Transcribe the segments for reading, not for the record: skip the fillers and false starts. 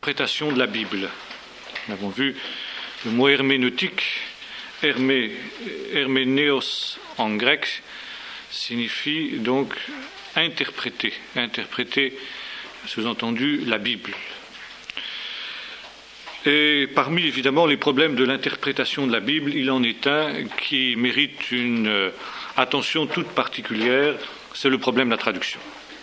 l'interprétation de la Bible. Nous avons vu le mot herméneutique, herménéos en grec, signifie donc interpréter, sous-entendu la Bible. Et parmi évidemment les problèmes de l'interprétation de la Bible, il en est un qui mérite une attention toute particulière, c'est le problème de la traduction.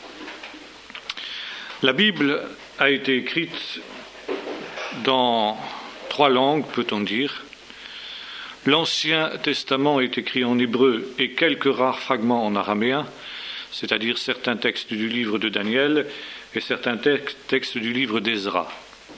La Bible a été écrite dans 3 langues, peut-on dire. L'Ancien Testament est écrit en hébreu et quelques rares fragments en araméen, c'est-à-dire certains textes du livre de Daniel et certains textes du livre d'Ezra.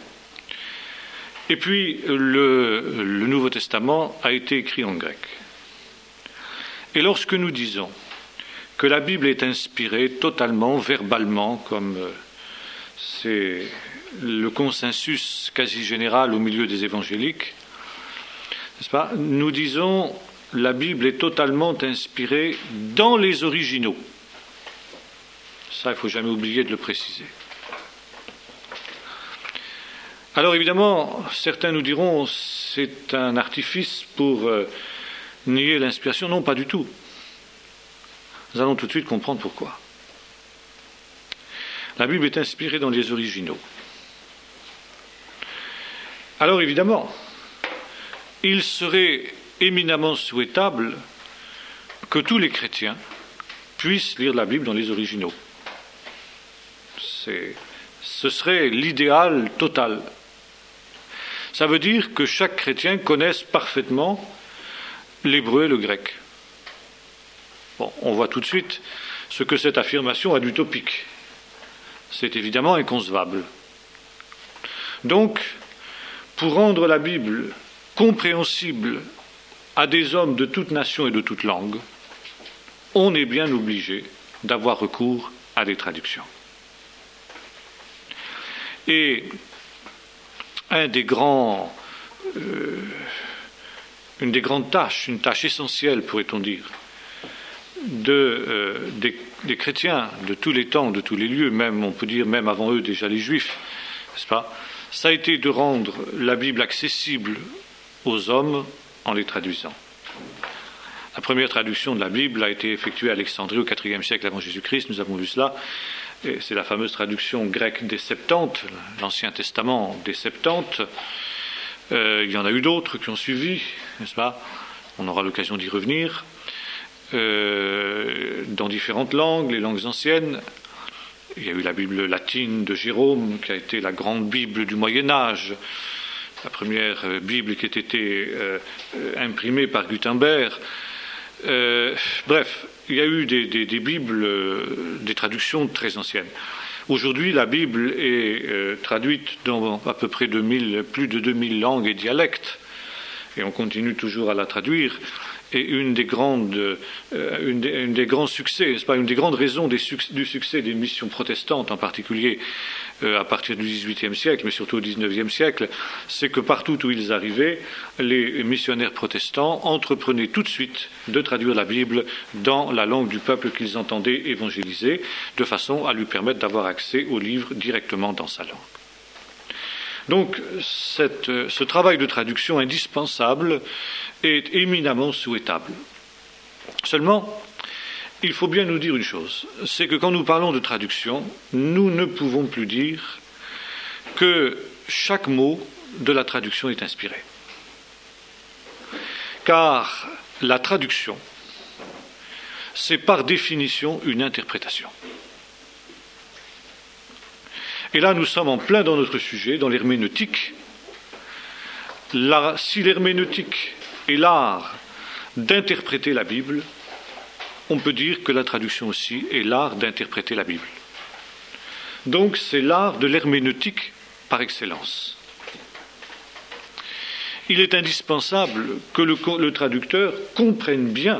Et puis le Nouveau Testament a été écrit en grec. Et lorsque nous disons que la Bible est inspirée totalement, verbalement, comme c'est le consensus quasi général au milieu des évangéliques, n'est-ce pas ? Nous disons la Bible est totalement inspirée dans les originaux. Ça, il ne faut jamais oublier de le préciser. Alors évidemment, certains nous diront c'est un artifice pour nier l'inspiration. Non, pas du tout. Nous allons tout de suite comprendre pourquoi. La Bible est inspirée dans les originaux. Alors évidemment, il serait éminemment souhaitable que tous les chrétiens puissent lire la Bible dans les originaux. Ce serait l'idéal total. Ça veut dire que chaque chrétien connaisse parfaitement l'hébreu et le grec. Bon, on voit tout de suite ce que cette affirmation a d'utopique. C'est évidemment inconcevable. Donc, pour rendre la Bible compréhensible à des hommes de toute nation et de toute langue, on est bien obligé d'avoir recours à des traductions. Et une des grandes tâches, une tâche essentielle, pourrait-on dire, des chrétiens de tous les temps, de tous les lieux, même, on peut dire, même avant eux déjà les Juifs, n'est-ce pas ? Ça a été de rendre la Bible accessible aux hommes en les traduisant. La première traduction de la Bible a été effectuée à Alexandrie au IVe siècle avant Jésus-Christ, nous avons vu cela. Et c'est la fameuse traduction grecque des Septante, l'Ancien Testament des Septante. Il y en a eu d'autres qui ont suivi, n'est-ce pas ? On aura l'occasion d'y revenir. Dans différentes langues, les langues anciennes. Il y a eu la Bible latine de Jérôme, qui a été la grande Bible du Moyen-Âge, la première Bible qui a été imprimée par Gutenberg. Bref, il y a eu des Bibles, des traductions très anciennes. Aujourd'hui, la Bible est traduite dans à peu près plus de 2000 langues et dialectes, et on continue toujours à la traduire. Et une des grands succès, c'est pas une des grandes raisons du succès des missions protestantes, en particulier à partir du XVIIIe siècle, mais surtout au XIXe siècle, c'est que partout où ils arrivaient, les missionnaires protestants entreprenaient tout de suite de traduire la Bible dans la langue du peuple qu'ils entendaient évangéliser, de façon à lui permettre d'avoir accès au livre directement dans sa langue. Donc, ce travail de traduction indispensable est éminemment souhaitable. Seulement, il faut bien nous dire une chose, c'est que quand nous parlons de traduction, nous ne pouvons plus dire que chaque mot de la traduction est inspiré. Car la traduction, c'est par définition une interprétation. Et là, nous sommes en plein dans notre sujet, dans l'herméneutique. Si l'herméneutique est l'art d'interpréter la Bible, on peut dire que la traduction aussi est l'art d'interpréter la Bible. Donc, c'est l'art de l'herméneutique par excellence. Il est indispensable que le traducteur comprenne bien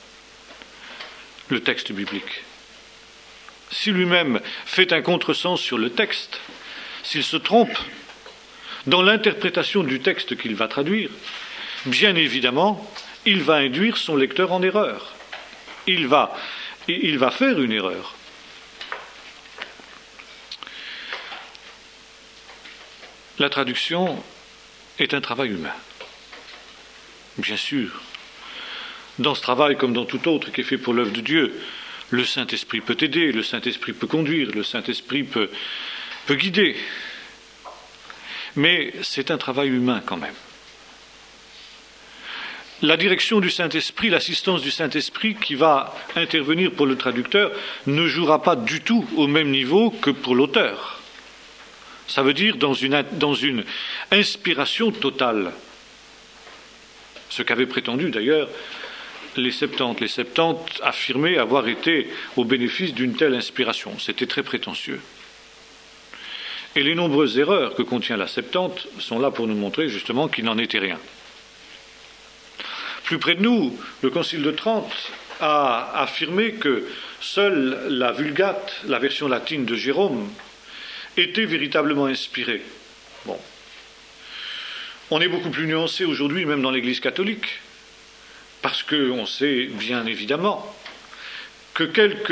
le texte biblique. Si lui-même fait un contresens sur le texte, s'il se trompe dans l'interprétation du texte qu'il va traduire, bien évidemment, il va induire son lecteur en erreur. Il va faire une erreur. la traduction est un travail humain. Bien sûr. Dans ce travail, comme dans tout autre qui est fait pour l'œuvre de Dieu, le Saint-Esprit peut aider, le Saint-Esprit peut conduire, le Saint-Esprit peut guider. Mais c'est un travail humain quand même. La direction du Saint-Esprit, l'assistance du Saint-Esprit qui va intervenir pour le traducteur ne jouera pas du tout au même niveau que pour l'auteur. Ça veut dire dans une inspiration totale. Ce qu'avaient prétendu d'ailleurs les Septante. Les Septante affirmaient avoir été au bénéfice d'une telle inspiration. C'était très prétentieux. Et les nombreuses erreurs que contient la Septante sont là pour nous montrer justement qu'il n'en était rien. Plus près de nous, le Concile de Trente a affirmé que seule la Vulgate, la version latine de Jérôme, était véritablement inspirée. Bon. On est beaucoup plus nuancé aujourd'hui, même dans l'Église catholique, parce qu'on sait bien évidemment que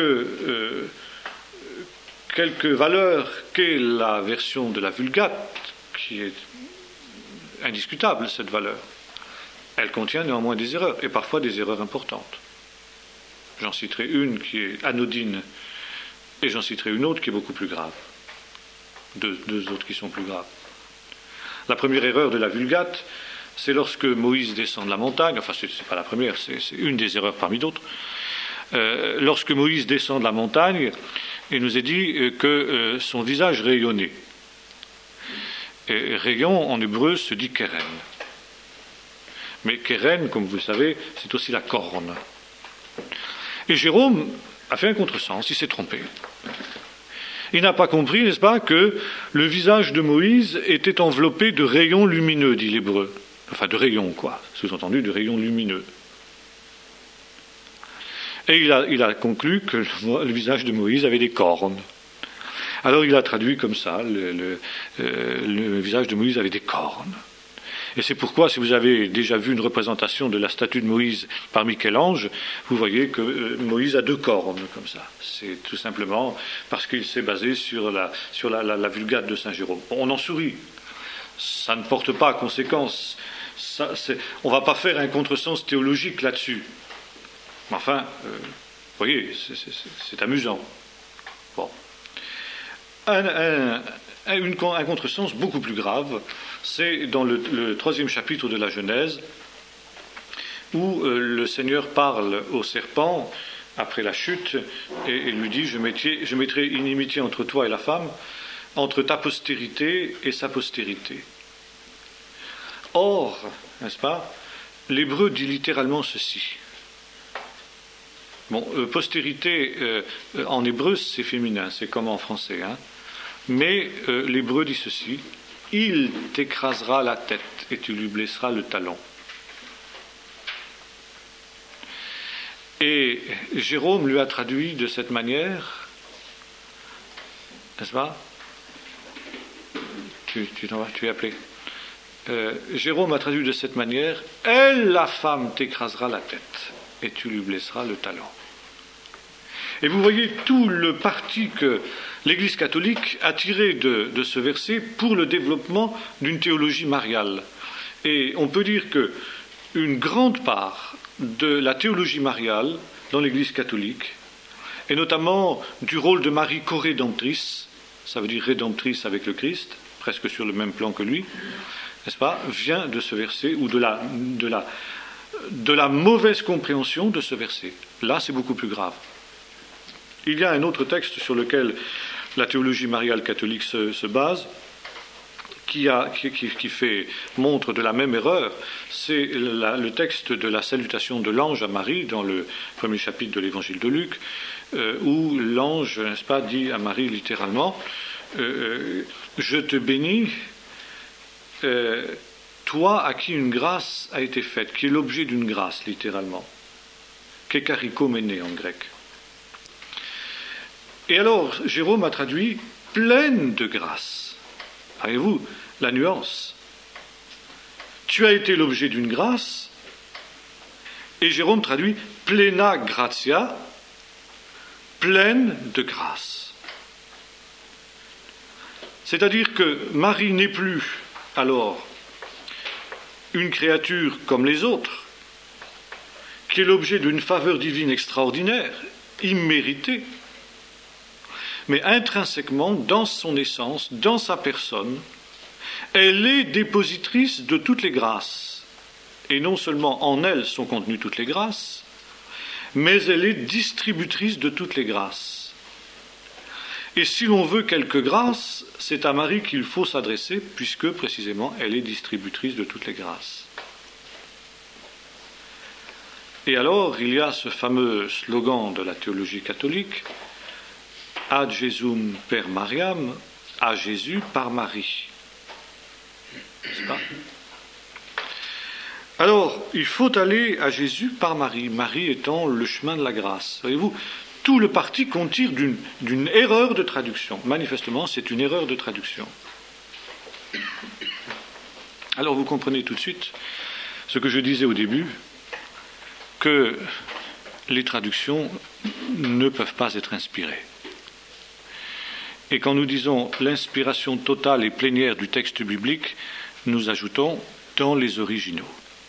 quelques valeurs qu'est la version de la Vulgate, qui est indiscutable cette valeur, elle contient néanmoins des erreurs, et parfois des erreurs importantes. J'en citerai une qui est anodine, et j'en citerai une autre qui est beaucoup plus grave. Deux autres qui sont plus graves. La première erreur de la Vulgate, c'est lorsque Moïse descend de la montagne, enfin c'est pas la première, c'est une des erreurs parmi d'autres, lorsque Moïse descend de la montagne, il nous est dit que son visage rayonnait. Et rayon en hébreu se dit keren. Mais keren, comme vous le savez, c'est aussi la corne. Et Jérôme a fait un contresens, il s'est trompé. Il n'a pas compris, n'est-ce pas, que le visage de Moïse était enveloppé de rayons lumineux, dit l'hébreu. Enfin, de rayons, quoi. Sous-entendu, de rayons lumineux. Et il a conclu que le visage de Moïse avait des cornes. Alors il a traduit comme ça, le visage de Moïse avait des cornes. Et c'est pourquoi, si vous avez déjà vu une représentation de la statue de Moïse par Michel-Ange, vous voyez que Moïse a deux cornes, comme ça. C'est tout simplement parce qu'il s'est basé sur la Vulgate de Saint Jérôme. On en sourit. Ça ne porte pas à conséquence. On ne va pas faire un contresens théologique là-dessus. Mais enfin, vous voyez, c'est amusant. Bon. Un contresens beaucoup plus grave, c'est dans le 3e chapitre de la Genèse, où le Seigneur parle au serpent après la chute et lui dit « Je mettrai une inimitié entre toi et la femme, entre ta postérité et sa postérité. » Or, n'est-ce pas, l'hébreu dit littéralement ceci. Bon, postérité en hébreu c'est féminin, c'est comme en français, hein. Mais l'hébreu dit ceci, il t'écrasera la tête et tu lui blesseras le talon. Et Jérôme lui a traduit de cette manière, n'est-ce pas? Tu es appelé. Jérôme a traduit de cette manière, elle, la femme, t'écrasera la tête et tu lui blesseras le talon. Et vous voyez tout le parti que l'Église catholique a tiré de ce verset pour le développement d'une théologie mariale. Et on peut dire qu'une grande part de la théologie mariale dans l'Église catholique, et notamment du rôle de Marie co-rédemptrice, ça veut dire rédemptrice avec le Christ, presque sur le même plan que lui, n'est-ce pas, vient de ce verset, ou de la mauvaise compréhension de ce verset. Là, c'est beaucoup plus grave. Il y a un autre texte sur lequel la théologie mariale catholique se base, qui montre de la même erreur, c'est le texte de la salutation de l'ange à Marie, dans le 1er chapitre de l'évangile de Luc, où l'ange, n'est-ce pas, dit à Marie littéralement, je te bénis, toi à qui une grâce a été faite, qui est l'objet d'une grâce, littéralement. Kekarikoméné en grec. Et alors, Jérôme a traduit pleine de grâce. Voyez-vous la nuance? Tu as été l'objet d'une grâce, et Jérôme traduit plena gratia, pleine de grâce. C'est-à-dire que Marie n'est plus alors une créature comme les autres, qui est l'objet d'une faveur divine extraordinaire, imméritée, mais intrinsèquement, dans son essence, dans sa personne, elle est dépositrice de toutes les grâces. Et non seulement en elle sont contenues toutes les grâces, mais elle est distributrice de toutes les grâces. Et si l'on veut quelques grâces, c'est à Marie qu'il faut s'adresser, puisque précisément elle est distributrice de toutes les grâces. Et alors, il y a ce fameux slogan de la théologie catholique, Ad Jesum per Mariam, à Jésus par Marie. N'est-ce pas ? Alors, il faut aller à Jésus par Marie, Marie étant le chemin de la grâce. Voyez-vous, tout le parti qu'on tire d'une erreur de traduction. Manifestement, c'est une erreur de traduction. Alors, vous comprenez tout de suite ce que je disais au début, que les traductions ne peuvent pas être inspirées. Et quand nous disons l'inspiration totale et plénière du texte biblique, nous ajoutons dans les originaux.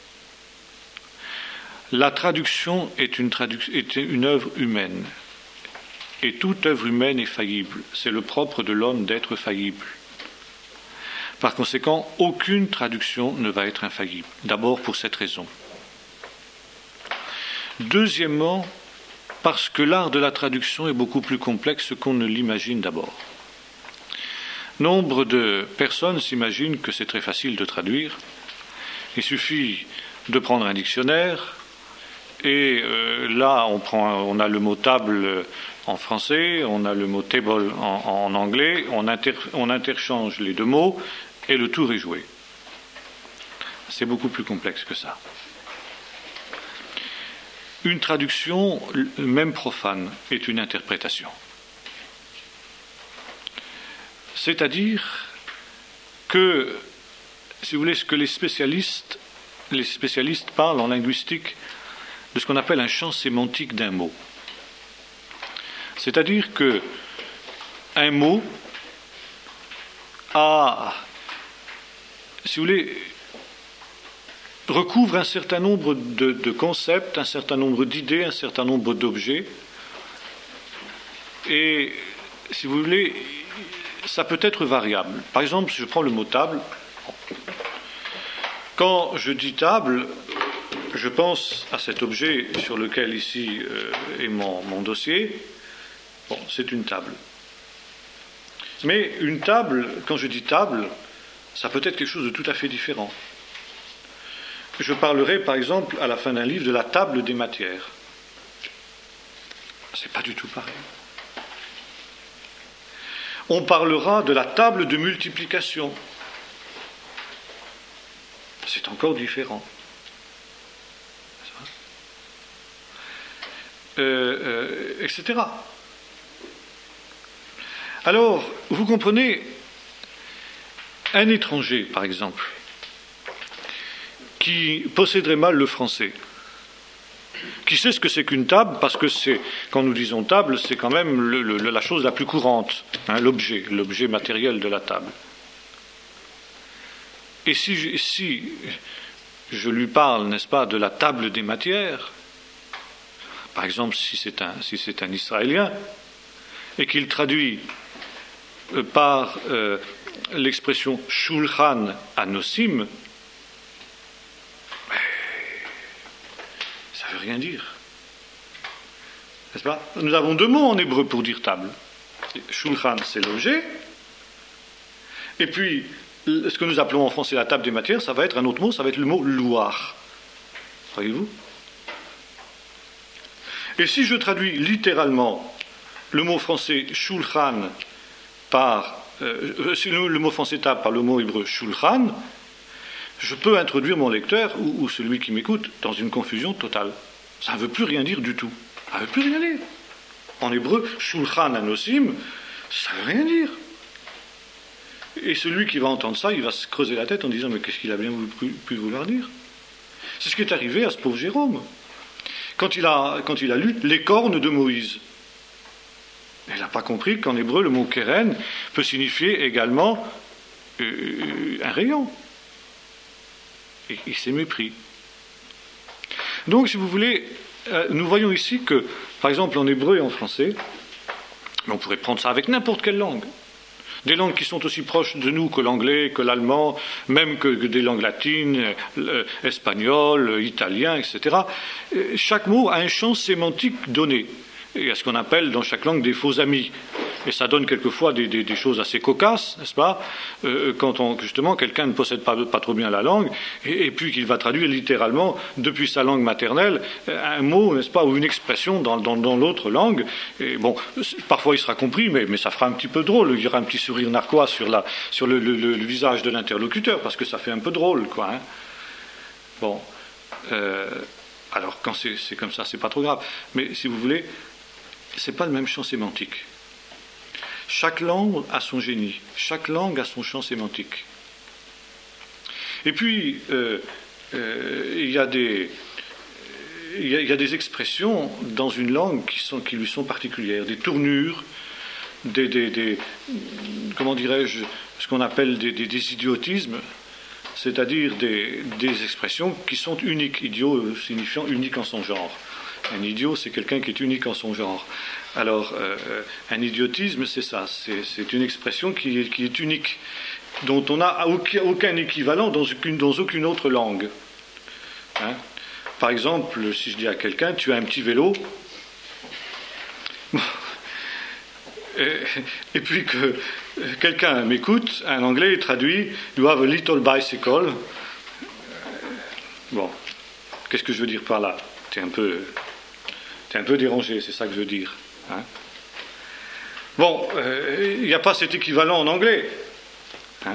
La traduction est une œuvre humaine. Et toute œuvre humaine est faillible. C'est le propre de l'homme d'être faillible. Par conséquent, aucune traduction ne va être infaillible. D'abord pour cette raison. Deuxièmement, parce que l'art de la traduction est beaucoup plus complexe qu'on ne l'imagine d'abord. Nombre de personnes s'imaginent que c'est très facile de traduire. Il suffit de prendre un dictionnaire et là on a le mot table en français, on a le mot table en anglais, on interchange les deux mots et le tour est joué. C'est beaucoup plus complexe que ça. Une traduction, même profane, est une interprétation. C'est-à-dire que, si vous voulez, ce que les spécialistes parlent en linguistique de ce qu'on appelle un champ sémantique d'un mot. C'est-à-dire que un mot a, si vous voulez, recouvre un certain nombre de concepts, un certain nombre d'idées, un certain nombre d'objets. Et, si vous voulez, ça peut être variable. Par exemple, si je prends le mot table, quand je dis table, je pense à cet objet sur lequel ici est mon dossier. Bon, c'est une table. Mais une table, quand je dis table, ça peut être quelque chose de tout à fait différent. Je parlerai, par exemple, à la fin d'un livre, de la table des matières. C'est pas du tout pareil. On parlera de la table de multiplication. C'est encore différent. Etc. Alors, vous comprenez, un étranger, par exemple, qui posséderait mal le français, qui sait ce que c'est qu'une table, parce que quand nous disons table, c'est quand même la chose la plus courante, hein, l'objet matériel de la table. Et si je lui parle, n'est-ce pas, de la table des matières, par exemple, si c'est un Israélien, et qu'il traduit par l'expression Shulchan Anosim, ça ne veut rien dire. N'est-ce pas ? Nous avons deux mots en hébreu pour dire table. Shulchan, c'est l'objet, et puis ce que nous appelons en français la table des matières, ça va être un autre mot, ça va être le mot louar. Voyez-vous ? Et si je traduis littéralement le mot français shulchan par le mot français table par le mot hébreu shulchan, je peux introduire mon lecteur ou celui qui m'écoute dans une confusion totale. Ça ne veut plus rien dire du tout. Ça ne veut plus rien dire. En hébreu, shulchan anosim, ça ne veut rien dire. Et celui qui va entendre ça, il va se creuser la tête en disant mais qu'est-ce qu'il a bien pu vouloir dire ? C'est ce qui est arrivé à ce pauvre Jérôme. Quand il a lu les cornes de Moïse. Elle n'a pas compris qu'en hébreu, le mot keren peut signifier également un rayon. Et il s'est mépris. Donc, si vous voulez, nous voyons ici que, par exemple, en hébreu et en français, on pourrait prendre ça avec n'importe quelle langue. Des langues qui sont aussi proches de nous que l'anglais, que l'allemand, même que des langues latines, espagnol, italien, etc. Chaque mot a un champ sémantique donné. Il y a ce qu'on appelle dans chaque langue des faux amis. Et ça donne quelquefois des choses assez cocasses, n'est-ce pas, quand justement quelqu'un ne possède pas trop bien la langue, et puis qu'il va traduire littéralement depuis sa langue maternelle un mot, n'est-ce pas, ou une expression dans l'autre langue. Et bon, parfois il sera compris, mais ça fera un petit peu drôle. Il y aura un petit sourire narquois sur le visage de l'interlocuteur, parce que ça fait un peu drôle, quoi. Hein. Bon. Alors quand c'est comme ça, c'est pas trop grave. Mais si vous voulez, c'est pas le même champ sémantique. Chaque langue a son génie, chaque langue a son champ sémantique. Et puis, il y a des expressions dans une langue qui lui sont particulières, des tournures, comment dirais-je, ce qu'on appelle des idiotismes, c'est-à-dire des expressions qui sont uniques, idiot signifiant unique en son genre. Un idiot, c'est quelqu'un qui est unique en son genre. Alors, un idiotisme, c'est ça, c'est une expression qui est unique, dont on n'a aucun équivalent dans aucune autre langue. Hein? Par exemple, si je dis à quelqu'un, tu as un petit vélo, et puis que quelqu'un m'écoute, un anglais traduit, you have a little bicycle. Bon, qu'est-ce que je veux dire par là? T'es un peu dérangé, c'est ça que je veux dire. Hein? Bon, il n'y a pas cet équivalent en anglais. Hein?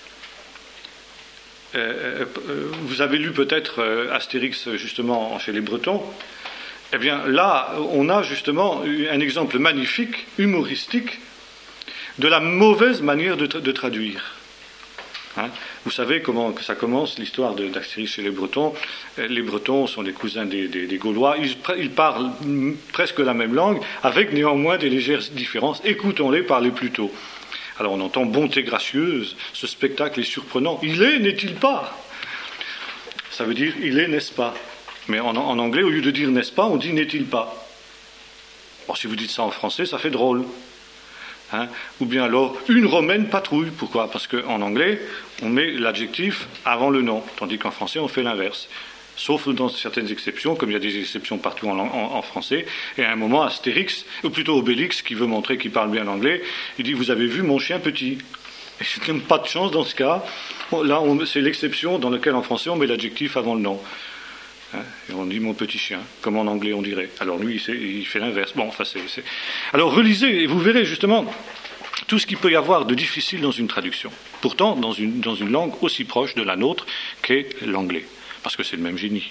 Vous avez lu peut-être Astérix justement chez les Bretons. Eh bien là, on a justement un exemple magnifique, humoristique, de la mauvaise manière de traduire. Hein? Vous savez comment ça commence, l'histoire d'Astérix chez les Bretons. Les Bretons sont les cousins des Gaulois. Ils parlent presque la même langue, avec néanmoins des légères différences. Écoutons-les parler plus tôt. Alors on entend bonté gracieuse, ce spectacle est surprenant. Il est, n'est-il pas? Ça veut dire il est, n'est-ce pas? Mais en anglais, au lieu de dire n'est-ce pas, on dit n'est-il pas? Bon, si vous dites ça en français, ça fait drôle. Hein? Ou bien alors, une romaine patrouille. Pourquoi? Parce qu'en anglais, on met l'adjectif avant le nom, tandis qu'en français, on fait l'inverse. Sauf dans certaines exceptions, comme il y a des exceptions partout en français. Et à un moment, Astérix, ou plutôt Obélix, qui veut montrer qu'il parle bien l'anglais, il dit « Vous avez vu mon chien petit ?» Et c'est même pas de chance dans ce cas. Là, c'est l'exception dans laquelle en français, on met l'adjectif avant le nom. Et on dit mon petit chien, comme en anglais on dirait. Alors lui, il fait l'inverse. Bon, enfin, Alors relisez et vous verrez justement tout ce qu'il peut y avoir de difficile dans une traduction. Pourtant, dans une langue aussi proche de la nôtre qu'est l'anglais, parce que c'est le même génie.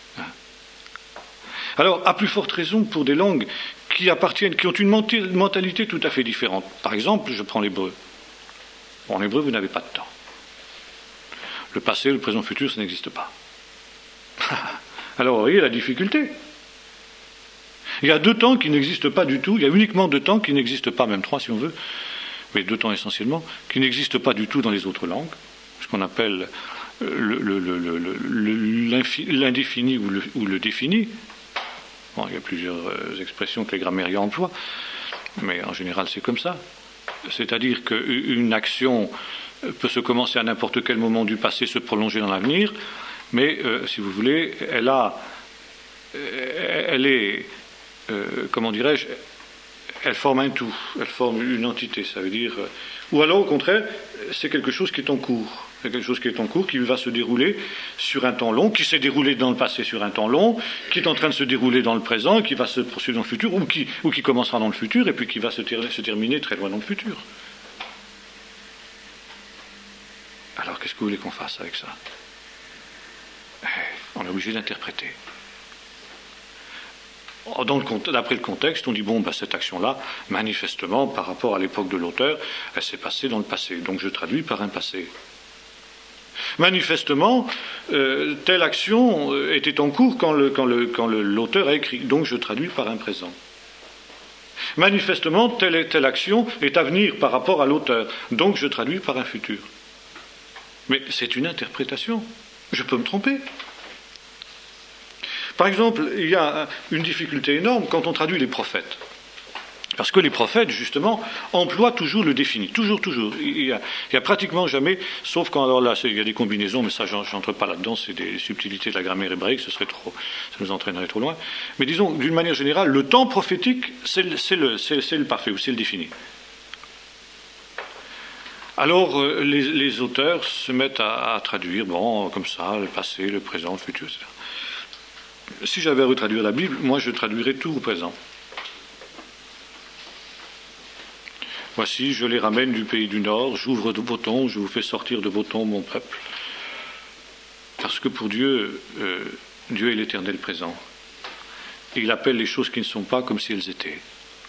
Alors, à plus forte raison pour des langues qui ont une mentalité tout à fait différente. Par exemple, je prends l'hébreu. En hébreu, vous n'avez pas de temps. Le passé, le présent, le futur, ça n'existe pas. Alors, vous voyez la difficulté. Il y a 2 temps qui n'existent pas du tout. Il y a uniquement 2 temps qui n'existent pas, même 3 si on veut, mais 2 temps essentiellement, qui n'existent pas du tout dans les autres langues, ce qu'on appelle l'indéfini ou le défini. Bon, il y a plusieurs expressions que les grammairiens emploient, mais en général c'est comme ça. C'est-à-dire qu'une action peut se commencer à n'importe quel moment du passé, se prolonger dans l'avenir, mais, si vous voulez, elle est, comment dirais-je, elle forme un tout, elle forme une entité, ça veut dire... ou alors, au contraire, c'est quelque chose qui est en cours. C'est quelque chose qui est en cours, qui va se dérouler sur un temps long, qui s'est déroulé dans le passé sur un temps long, qui est en train de se dérouler dans le présent, qui va se poursuivre dans le futur, ou qui commencera dans le futur, et puis qui va se terminer très loin dans le futur. Alors, qu'est-ce que vous voulez qu'on fasse avec ça? On est obligé d'interpréter. D'après le contexte, on dit, bon, cette action-là, manifestement, par rapport à l'époque de l'auteur, elle s'est passée dans le passé. Donc je traduis par un passé. Manifestement, telle action était en cours quand l'auteur a écrit. Donc je traduis par un présent. Manifestement, telle et telle action est à venir par rapport à l'auteur. Donc je traduis par un futur. Mais c'est une interprétation. Je peux me tromper. Par exemple, il y a une difficulté énorme quand on traduit les prophètes. Parce que les prophètes, justement, emploient toujours le défini. Toujours. Il y a pratiquement jamais, sauf quand, alors là, il y a des combinaisons, mais ça, j'entre pas là-dedans, c'est des subtilités de la grammaire hébraïque, ça nous entraînerait trop loin. Mais disons, d'une manière générale, le temps prophétique, c'est le parfait, ou c'est le défini. Alors, les auteurs se mettent à traduire, comme ça, le passé, le présent, le futur, etc. Si j'avais à retraduire la Bible, moi, je traduirais tout au présent. Voici, je les ramène du pays du Nord, j'ouvre de vos tombes, je vous fais sortir de vos tombes, mon peuple. Parce que pour Dieu, Dieu est l'éternel présent. Il appelle les choses qui ne sont pas comme si elles étaient.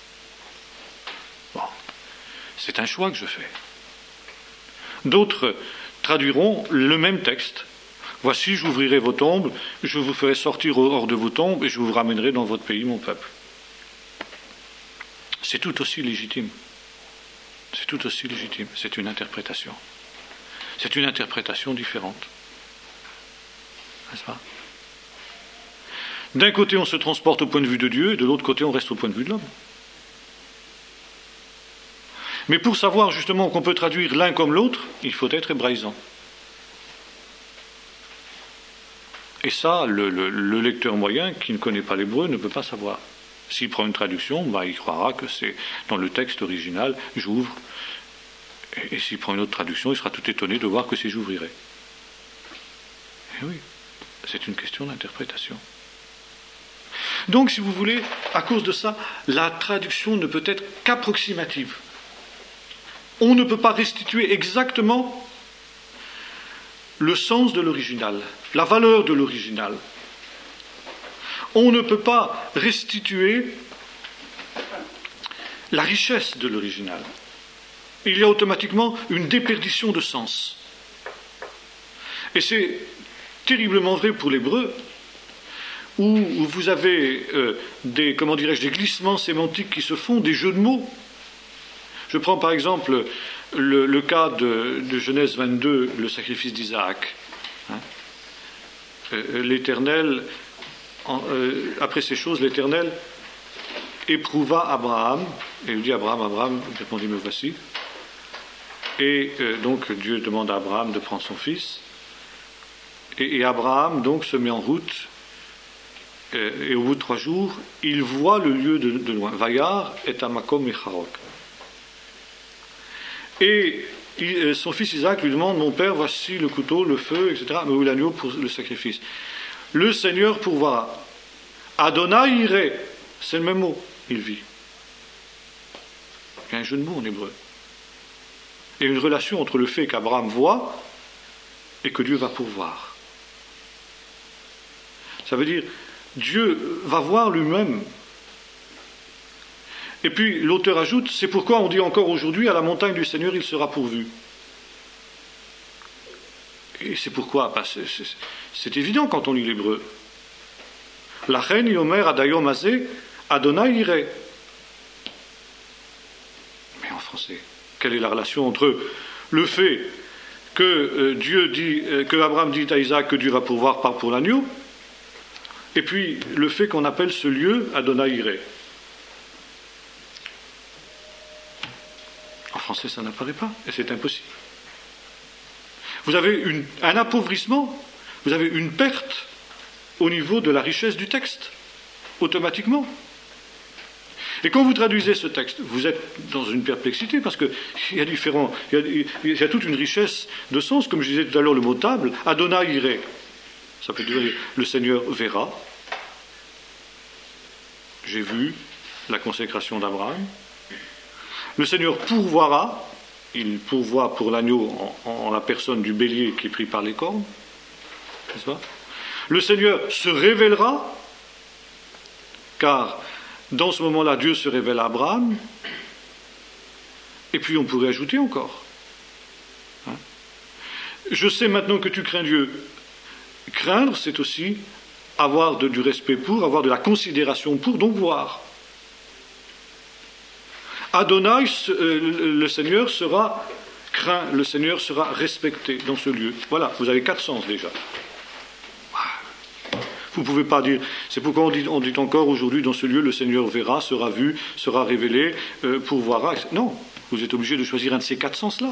Bon, c'est un choix que je fais. D'autres traduiront le même texte. Voici, j'ouvrirai vos tombes, je vous ferai sortir hors de vos tombes et je vous ramènerai dans votre pays, mon peuple. C'est tout aussi légitime. C'est tout aussi légitime. C'est une interprétation. C'est une interprétation différente. N'est-ce pas ? D'un côté, on se transporte au point de vue de Dieu, et de l'autre côté, on reste au point de vue de l'homme. Mais pour savoir justement qu'on peut traduire l'un comme l'autre, il faut être hébraïsant. Et ça, le lecteur moyen qui ne connaît pas l'hébreu ne peut pas savoir. S'il prend une traduction, il croira que c'est dans le texte original, j'ouvre. Et s'il prend une autre traduction, il sera tout étonné de voir que c'est j'ouvrirai. Et oui, c'est une question d'interprétation. Donc, si vous voulez, à cause de ça, la traduction ne peut être qu'approximative. On ne peut pas restituer exactement le sens de l'original, la valeur de l'original. On ne peut pas restituer la richesse de l'original. Il y a automatiquement une déperdition de sens. Et c'est terriblement vrai pour l'hébreu, où vous avez des glissements sémantiques qui se font, des jeux de mots. Je prends par exemple le cas de Genèse 22, le sacrifice d'Isaac. L'Éternel, après ces choses, l'Éternel éprouva Abraham, et il dit Abraham, il répondit, me voici. Et donc Dieu demande à Abraham de prendre son fils, et Abraham donc se met en route, et au bout de 3 jours, il voit le lieu de loin. Vayar et Amakom Mecharok. Et son fils Isaac lui demande, mon père, voici le couteau, le feu, etc., mais où l'agneau pour le sacrifice. Le Seigneur pourvoira. Adonai iré, c'est le même mot, il vit. Il y a un jeu de mots en hébreu. Il y a une relation entre le fait qu'Abraham voit et que Dieu va pourvoir. Ça veut dire, Dieu va voir lui-même. Et puis l'auteur ajoute, c'est pourquoi on dit encore aujourd'hui, à la montagne du Seigneur, il sera pourvu. Et c'est pourquoi c'est évident quand on lit l'hébreu. La reine Yomer Adayom Azé, Adonai iré. Mais en français, quelle est la relation entre le fait que que Abraham dit à Isaac que Dieu va pourvoir pour l'agneau, et puis le fait qu'on appelle ce lieu Adonai iré? En français, ça n'apparaît pas, et c'est impossible. Vous avez un appauvrissement, vous avez une perte au niveau de la richesse du texte, automatiquement. Et quand vous traduisez ce texte, vous êtes dans une perplexité, parce qu'il y a toute une richesse de sens, comme je disais tout à l'heure, le mot table, Adonai iré, ça peut dire le Seigneur verra. J'ai vu la consécration d'Abraham. Le Seigneur pourvoira, il pourvoit pour l'agneau en la personne du bélier qui est pris par les cornes, n'est-ce pas? Le Seigneur se révélera, car dans ce moment-là, Dieu se révèle à Abraham, et puis on pourrait ajouter encore. Je sais maintenant que tu crains Dieu. Craindre, c'est aussi avoir du respect pour, avoir de la considération pour, donc voir. Adonai, le Seigneur sera craint, le Seigneur sera respecté dans ce lieu. Voilà, vous avez 4 sens déjà. Vous ne pouvez pas dire, c'est pourquoi on dit encore aujourd'hui dans ce lieu, le Seigneur verra, sera vu, sera révélé, pourvoira. Non, vous êtes obligé de choisir un de ces 4 sens-là.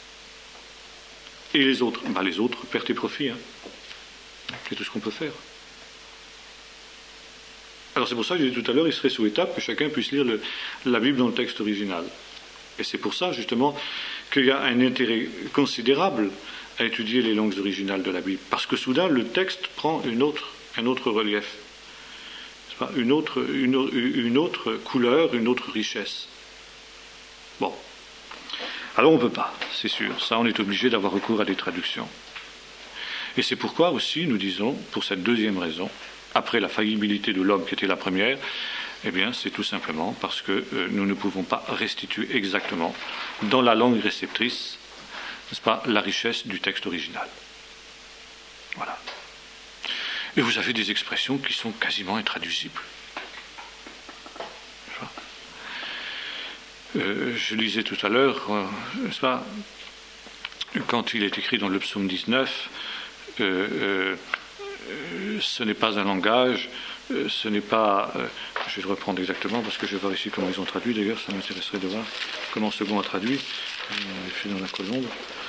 Et les autres, les autres, perte et profit. Hein. C'est tout ce qu'on peut faire. Alors c'est pour ça que j'ai dit tout à l'heure, il serait souhaitable que chacun puisse lire la Bible dans le texte original. Et c'est pour ça, justement, qu'il y a un intérêt considérable à étudier les langues originales de la Bible. Parce que soudain, le texte prend un autre relief, une autre couleur, une autre richesse. Bon. Alors on ne peut pas, c'est sûr. Ça, on est obligé d'avoir recours à des traductions. Et c'est pourquoi aussi, nous disons, pour cette deuxième raison, après la faillibilité de l'homme qui était la première, eh bien, c'est tout simplement parce que nous ne pouvons pas restituer exactement, dans la langue réceptrice, n'est-ce pas, la richesse du texte original. Voilà. Et vous avez des expressions qui sont quasiment intraduisibles. Je lisais tout à l'heure, n'est-ce pas, quand il est écrit dans le psaume 19, ce n'est pas un langage, ce n'est pas... je vais le reprendre exactement parce que je vais voir ici comment ils ont traduit. D'ailleurs, ça m'intéresserait de voir comment Second a traduit. Je suis dans la colombe.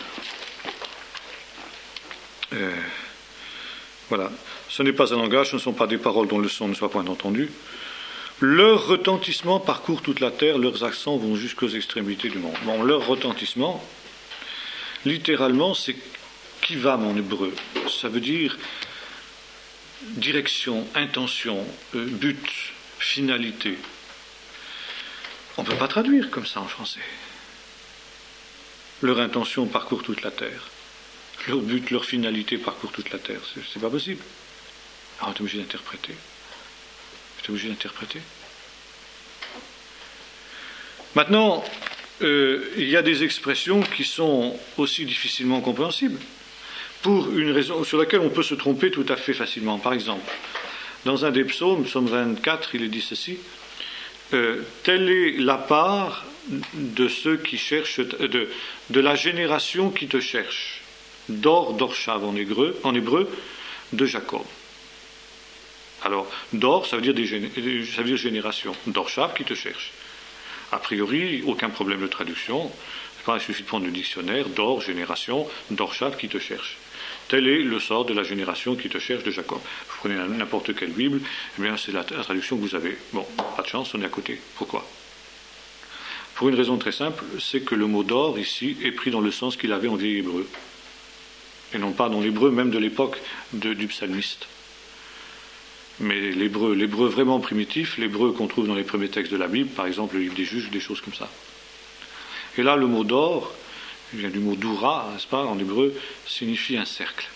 Voilà. Ce n'est pas un langage, ce ne sont pas des paroles dont le son ne soit point entendu. Leur retentissement parcourt toute la terre, leurs accents vont jusqu'aux extrémités du monde. Bon, leur retentissement, littéralement, c'est kivam en hébreu. Ça veut dire direction, intention, but, finalité. On ne peut pas traduire comme ça en français. Leur intention parcourt toute la terre. Leur but, leur finalité parcourt toute la terre. C'est pas possible. Alors on est obligé d'interpréter. Maintenant, il y a des expressions qui sont aussi difficilement compréhensibles, pour une raison sur laquelle on peut se tromper tout à fait facilement. Par exemple, dans un des psaumes, psaume 24, il est dit ceci, telle est la part de ceux qui cherchent, de la génération qui te cherche, Dorshav en hébreu, de Jacob. Alors, Dor, ça veut dire génération. Dorshav qui te cherche. A priori, aucun problème de traduction. Il suffit de prendre le dictionnaire, Dor, génération, Dorshav qui te cherche. Tel est le sort de la génération qui te cherche de Jacob. Vous prenez n'importe quelle Bible, eh bien c'est la traduction que vous avez. Bon, pas de chance, on est à côté. Pourquoi ? Pour une raison très simple, c'est que le mot Dor, ici, est pris dans le sens qu'il avait en vieil hébreu. Et non pas dans l'hébreu même de l'époque du psalmiste. Mais l'hébreu vraiment primitif, l'hébreu qu'on trouve dans les premiers textes de la Bible, par exemple le livre des Juges, des choses comme ça. Et là, le mot d'or, il vient du mot doura, n'est-ce pas, en hébreu, signifie un cercle.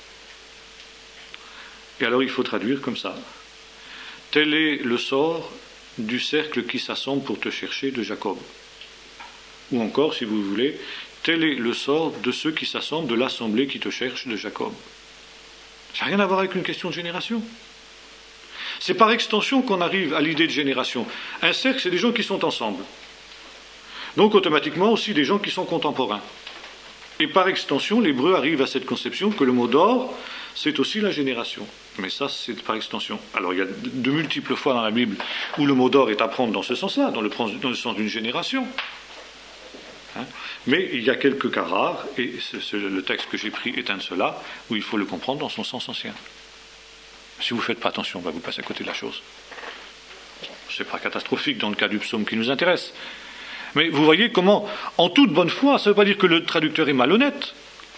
Et alors il faut traduire comme ça. Tel est le sort du cercle qui s'assemble pour te chercher de Jacob. Ou encore, si vous voulez, tel est le sort de ceux qui s'assemblent de l'assemblée qui te cherche de Jacob. Ça n'a rien à voir avec une question de génération. C'est par extension qu'on arrive à l'idée de génération. Un cercle, c'est des gens qui sont ensemble. Donc automatiquement aussi des gens qui sont contemporains. Et par extension, l'hébreu arrive à cette conception que le mot d'or, c'est aussi la génération. Mais ça, c'est par extension. Alors il y a de multiples fois dans la Bible où le mot d'or est à prendre dans ce sens-là, dans le sens d'une génération. Mais il y a quelques cas rares, et le texte que j'ai pris est un de ceux-là, où il faut le comprendre dans son sens ancien. Si vous ne faites pas attention, vous passez à côté de la chose. Ce n'est pas catastrophique dans le cas du psaume qui nous intéresse. Mais vous voyez comment, en toute bonne foi, ça ne veut pas dire que le traducteur est malhonnête.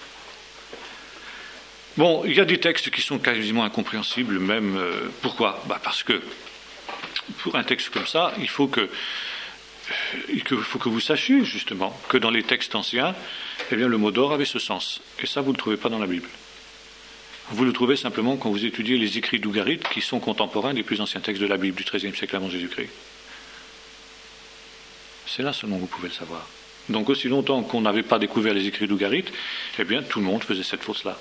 Bon, il y a des textes qui sont quasiment incompréhensibles, même. Pourquoi ? Parce que, pour un texte comme ça, il faut que vous sachiez, justement, que dans les textes anciens, eh bien, le mot d'or avait ce sens. Et ça, vous ne le trouvez pas dans la Bible. Vous le trouvez simplement quand vous étudiez les écrits d'Ougarit, qui sont contemporains des plus anciens textes de la Bible du XIIIe siècle avant Jésus-Christ. C'est là seulement que vous pouvez le savoir. Donc aussi longtemps qu'on n'avait pas découvert les écrits d'Ougarit, eh bien tout le monde faisait cette faute-là.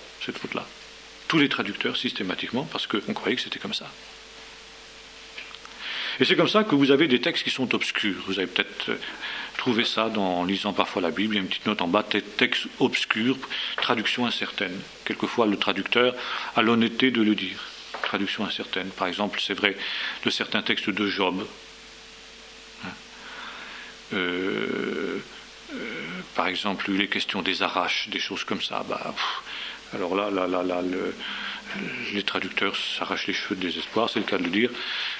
Tous les traducteurs systématiquement, parce qu'on croyait que c'était comme ça. Et c'est comme ça que vous avez des textes qui sont obscurs. Vous avez peut-être trouvé ça en lisant parfois la Bible, il y a une petite note en bas, texte obscur, traduction incertaine. Quelquefois, le traducteur a l'honnêteté de le dire. Traduction incertaine. Par exemple, c'est vrai de certains textes de Job. Par exemple, les questions des arraches, des choses comme ça. Alors là, les traducteurs s'arrachent les cheveux de désespoir, c'est le cas de le dire.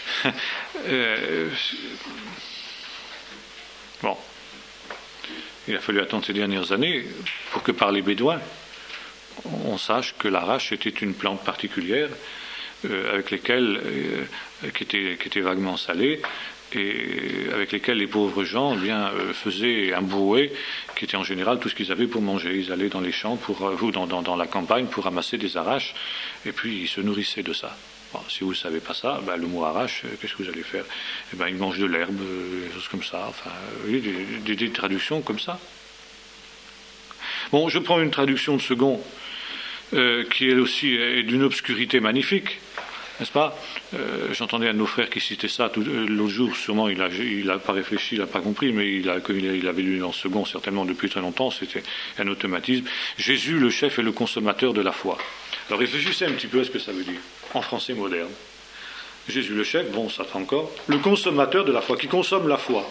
Bon. Il a fallu attendre ces dernières années pour que par les Bédouins, on sache que l'arrache était une plante particulière avec lesquelles, qui était vaguement salée, et avec lesquels les pauvres gens faisaient un brouet qui était en général tout ce qu'ils avaient pour manger. Ils allaient dans les champs ou dans la campagne pour ramasser des arraches et puis ils se nourrissaient de ça. Bon, si vous ne savez pas ça, le mot arrache, qu'est-ce que vous allez faire? Ils mangent de l'herbe, des choses comme ça, enfin, des traductions comme ça. Bon, je prends une traduction de Second qui elle aussi est d'une obscurité magnifique. N'est-ce pas? J'entendais un de nos frères qui citait ça l'autre jour, sûrement il n'a pas réfléchi, il n'a pas compris, mais comme il avait lu en Second certainement depuis très longtemps, c'était un automatisme. Jésus, le chef et le consommateur de la foi. Alors réfléchissez un petit peu à ce que ça veut dire, en français moderne. Jésus le chef, bon, ça fait encore. Le consommateur de la foi, qui consomme la foi.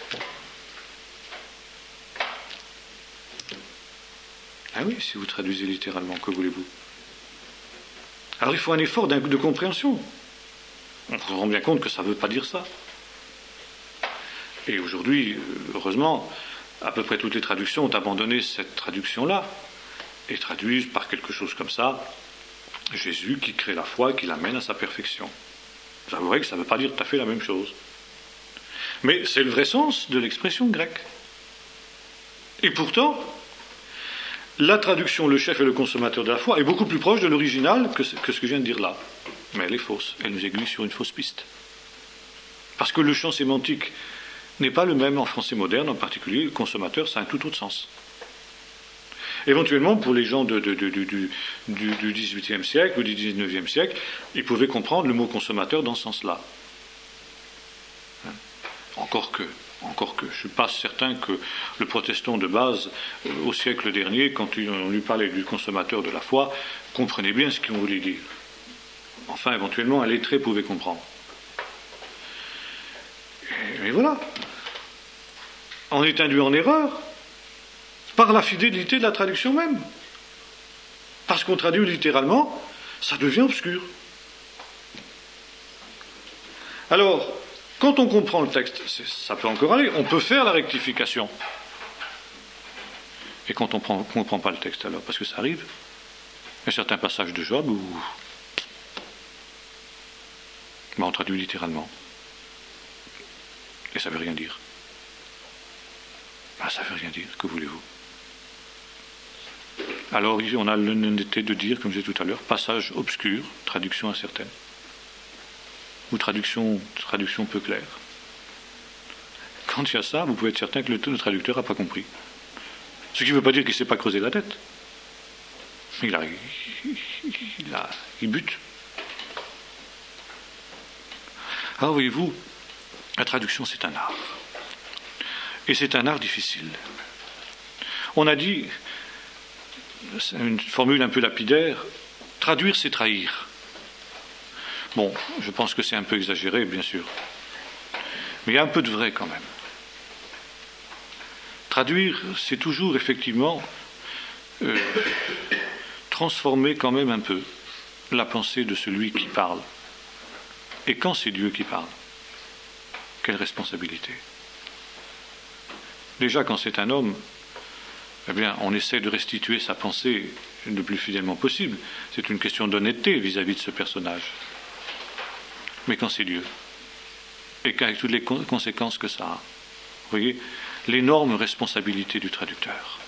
Ah oui, si vous traduisez littéralement, que voulez-vous? Alors il faut un effort de compréhension. On se rend bien compte que ça ne veut pas dire ça. Et aujourd'hui, heureusement, à peu près toutes les traductions ont abandonné cette traduction-là et traduisent par quelque chose comme ça Jésus qui crée la foi et qui l'amène à sa perfection. Vous avouerez que ça ne veut pas dire tout à fait la même chose. Mais c'est le vrai sens de l'expression grecque. Et pourtant, la traduction, le chef et le consommateur de la foi, est beaucoup plus proche de l'original que ce que je viens de dire là. Mais elle est fausse. Elle nous aiguille sur une fausse piste. Parce que le champ sémantique n'est pas le même en français moderne, en particulier le consommateur, ça a un tout autre sens. Éventuellement, pour les gens du XVIIIe siècle ou du XIXe siècle, ils pouvaient comprendre le mot consommateur dans ce sens-là. Encore que, je ne suis pas certain que le protestant de base, au siècle dernier, quand on lui parlait du consommateur de la foi, comprenait bien ce qu'on voulait dire. Enfin, éventuellement, un lettré pouvait comprendre. Mais voilà. On est induit en erreur par la fidélité de la traduction même. Parce qu'on traduit littéralement, ça devient obscur. Alors, quand on comprend le texte, ça peut encore aller, on peut faire la rectification. Et quand on ne comprend pas le texte, alors, parce que ça arrive, il y a certains passages de Job où on traduit littéralement. Et ça ne veut rien dire. Ça ne veut rien dire, que voulez-vous? Alors, on a l'honnêteté de dire, comme je disais tout à l'heure, passage obscur, traduction incertaine. Ou traduction peu claire. Quand il y a ça, vous pouvez être certain que le traducteur n'a pas compris. Ce qui ne veut pas dire qu'il ne s'est pas creusé la tête. Il bute. Alors voyez-vous, la traduction c'est un art. Et c'est un art difficile. On a dit, c'est une formule un peu lapidaire, traduire c'est trahir. Bon, je pense que c'est un peu exagéré, bien sûr. Mais il y a un peu de vrai quand même. Traduire, c'est toujours effectivement transformer quand même un peu la pensée de celui qui parle. Et quand c'est Dieu qui parle, quelle responsabilité? Déjà, quand c'est un homme, eh bien, on essaie de restituer sa pensée le plus fidèlement possible. C'est une question d'honnêteté vis-à-vis de ce personnage. Mais quand c'est Dieu, et qu'avec toutes les conséquences que ça a, vous voyez, l'énorme responsabilité du traducteur.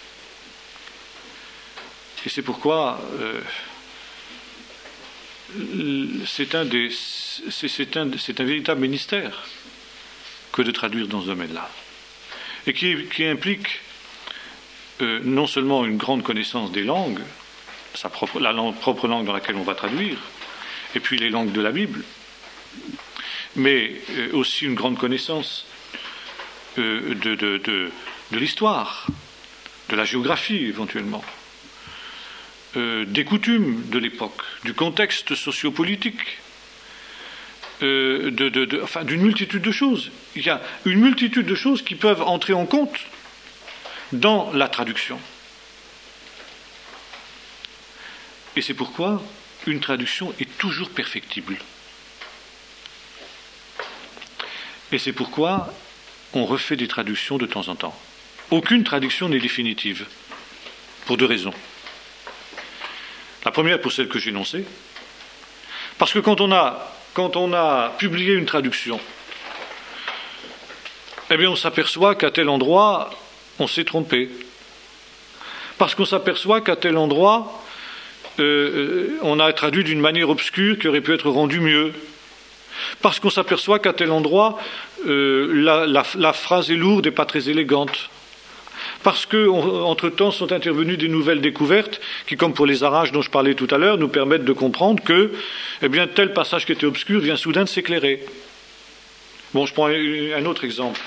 Et c'est pourquoi c'est un véritable ministère que de traduire dans ce domaine-là. Et qui implique non seulement une grande connaissance des langues, la propre langue dans laquelle on va traduire, et puis les langues de la Bible, mais aussi une grande connaissance de l'histoire, de la géographie éventuellement, des coutumes de l'époque, du contexte sociopolitique, d'une multitude de choses. Il y a une multitude de choses qui peuvent entrer en compte dans la traduction. Et c'est pourquoi une traduction est toujours perfectible. Et c'est pourquoi on refait des traductions de temps en temps. Aucune traduction n'est définitive, pour deux raisons. La première, pour celle que j'ai énoncée, parce que quand on a publié une traduction, eh bien on s'aperçoit qu'à tel endroit, on s'est trompé. Parce qu'on s'aperçoit qu'à tel endroit, on a traduit d'une manière obscure qui aurait pu être rendue mieux. Parce qu'on s'aperçoit qu'à tel endroit, la phrase est lourde et pas très élégante. Parce qu'entre-temps sont intervenues des nouvelles découvertes qui, comme pour les arages dont je parlais tout à l'heure, nous permettent de comprendre que tel passage qui était obscur vient soudain de s'éclairer. Bon, je prends un autre exemple,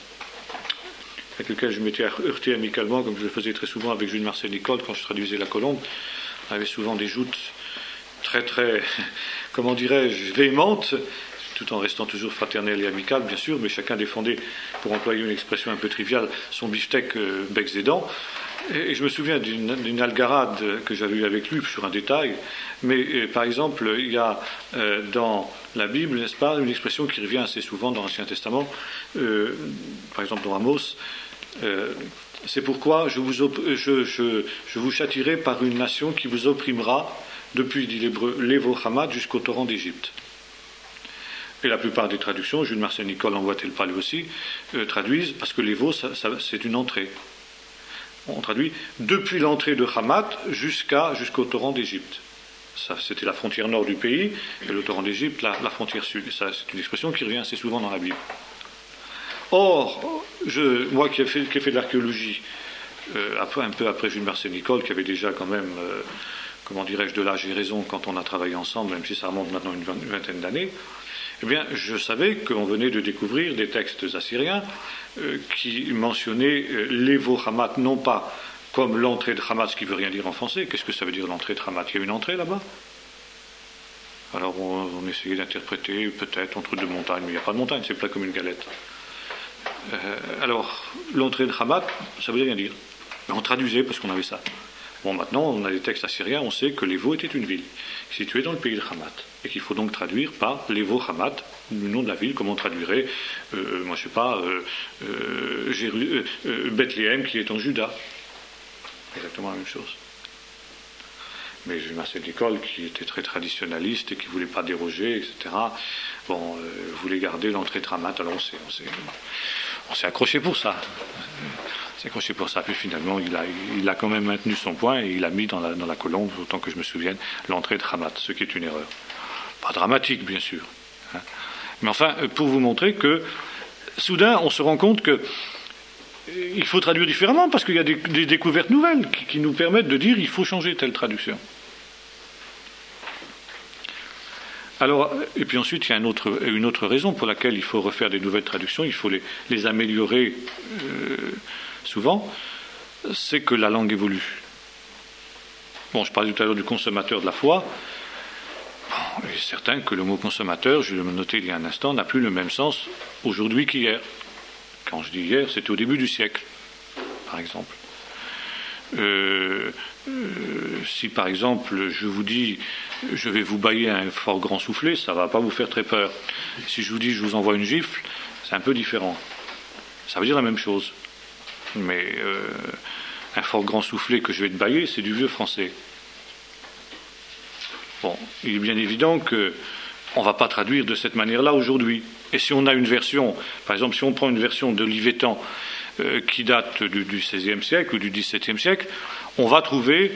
avec lequel je m'étais heurté amicalement, comme je le faisais très souvent avec Jules-Marcel Nicole quand je traduisais La Colombe. On avait souvent des joutes très, très, comment dirais-je, véhémentes, tout en restant toujours fraternel et amical, bien sûr, mais chacun défendait, pour employer une expression un peu triviale, son beefsteak becs et dents. Et je me souviens d'une algarade que j'avais eue avec lui sur un détail, mais par exemple, il y a dans la Bible, n'est-ce pas, une expression qui revient assez souvent dans l'Ancien Testament, par exemple dans Amos, c'est pourquoi je vous châtierai par une nation qui vous opprimera depuis, dit l'hébreu, l'Evo Hamad jusqu'au torrent d'Égypte. Et la plupart des traductions, Jules-Marcel Nicole en voit-il parler aussi, traduisent, parce que l'Evo, c'est une entrée. On traduit depuis l'entrée de Hamat jusqu'au torrent d'Égypte. Ça, c'était la frontière nord du pays, et le torrent d'Égypte, la frontière sud. Et ça, c'est une expression qui revient assez souvent dans la Bible. Or, moi qui ai fait de l'archéologie, un peu après Jules-Marcel Nicole, qui avait déjà quand même, comment dirais-je, de l'âge et raison quand on a travaillé ensemble, même si ça remonte maintenant une vingtaine d'années, eh bien, je savais qu'on venait de découvrir des textes assyriens qui mentionnaient l'Evo Hamat, non pas comme l'entrée de Hamat, ce qui ne veut rien dire en français. Qu'est-ce que ça veut dire l'entrée de Hamat? Il y a une entrée là-bas? Alors on essayait d'interpréter peut-être entre deux montagnes, mais il n'y a pas de montagne, c'est plat comme une galette. Alors, l'entrée de Hamat, ça ne veut rien dire. Mais on traduisait parce qu'on avait ça. Bon, maintenant, on a des textes assyriens, on sait que Lévo était une ville située dans le pays de Hamat, et qu'il faut donc traduire par Lévo Hamat, le nom de la ville, comme on traduirait, moi je sais pas, Bethléem qui est en Juda. Exactement la même chose. Mais Jules-Marcel Nicole, qui était très traditionnaliste et qui ne voulait pas déroger, etc., voulait garder l'entrée de Hamat, alors on s'est accroché pour ça. Puis finalement, il a quand même maintenu son point et il a mis dans la colombe, autant que je me souvienne, l'entrée de Hamat, ce qui est une erreur. Pas dramatique, bien sûr. Hein. Mais enfin, pour vous montrer que, soudain, on se rend compte qu'il faut traduire différemment, parce qu'il y a des découvertes nouvelles qui nous permettent de dire qu'il faut changer telle traduction. Alors, et puis ensuite, il y a une autre raison pour laquelle il faut refaire des nouvelles traductions, il faut les améliorer souvent, c'est que la langue évolue. Bon, je parlais tout à l'heure du consommateur de la foi. Bon, il est certain que le mot consommateur, je l'ai noté il y a un instant, n'a plus le même sens aujourd'hui qu'hier. Quand je dis hier, c'était au début du siècle, par exemple. Si par exemple je vous dis je vais vous bâiller un fort grand soufflet, ça ne va pas vous faire très peur. Si je vous dis je vous envoie une gifle, c'est un peu différent. Ça veut dire la même chose. Mais un fort grand soufflet que je vais te bâiller, c'est du vieux français. Bon, il est bien évident qu'on ne va pas traduire de cette manière-là aujourd'hui. Et si on a une version, par exemple si on prend une version de Livétan qui date du XVIe siècle ou du XVIIe siècle, on va trouver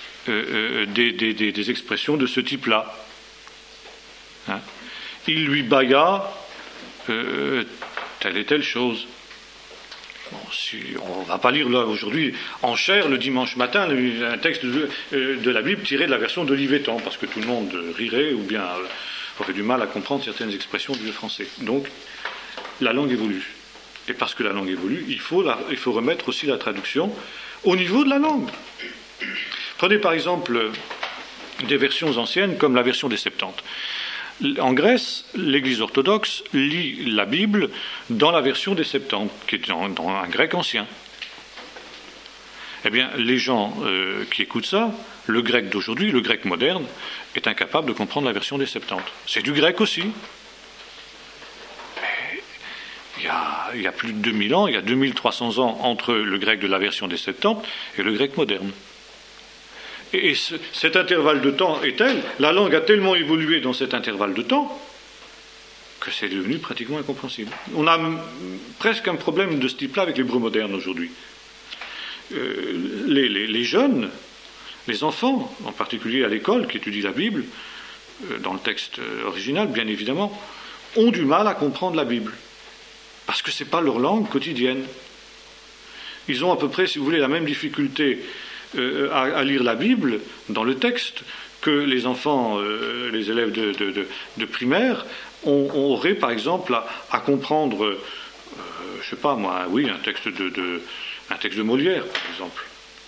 des expressions de ce type-là. Hein? Il lui bâilla telle et telle chose. Bon, on ne va pas lire là aujourd'hui en chair le dimanche matin un texte de la Bible tiré de la version de Livétan, parce que tout le monde rirait ou bien aurait du mal à comprendre certaines expressions du français. Donc, la langue évolue. Et parce que la langue évolue, il faut remettre aussi la traduction au niveau de la langue. Prenez par exemple des versions anciennes comme la version des Septante. En Grèce, l'Église orthodoxe lit la Bible dans la version des Septante, qui est dans un grec ancien. Eh bien, les gens qui écoutent ça, le grec d'aujourd'hui, le grec moderne, est incapable de comprendre la version des Septante. C'est du grec aussi. Il y a plus de 2000 ans, il y a 2300 ans entre le grec de la version des Septante et le grec moderne. Et cet intervalle de temps est tel, la langue a tellement évolué dans cet intervalle de temps que c'est devenu pratiquement incompréhensible. On a presque un problème de ce type-là avec l'hébreu moderne aujourd'hui. Les jeunes, les enfants, en particulier à l'école, qui étudient la Bible, dans le texte original, bien évidemment, ont du mal à comprendre la Bible. Parce que ce n'est pas leur langue quotidienne. Ils ont à peu près, si vous voulez, la même difficulté à lire la Bible dans le texte que les enfants, les élèves de primaire auraient par exemple à comprendre, je ne sais pas moi, oui, un texte de Molière par exemple.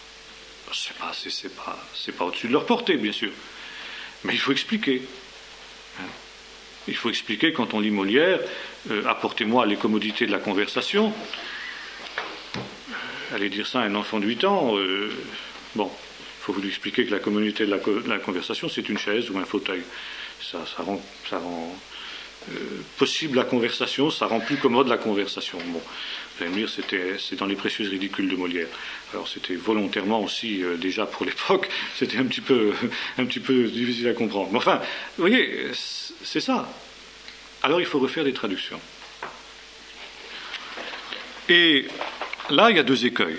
C'est pas au-dessus de leur portée, bien sûr, mais il faut expliquer. Il faut expliquer quand on lit Molière, apportez-moi les commodités de la conversation. Allez dire ça à un enfant de 8 ans. Bon, il faut vous lui expliquer que la communauté de la conversation, c'est une chaise ou un fauteuil. Ça rend possible la conversation, ça rend plus commode la conversation. Bon, vous allez me dire, c'est dans les précieuses ridicules de Molière. Alors c'était volontairement aussi, déjà pour l'époque, c'était un petit peu difficile à comprendre. Mais enfin, vous voyez, c'est ça. Alors il faut refaire des traductions. Et là, il y a deux écueils.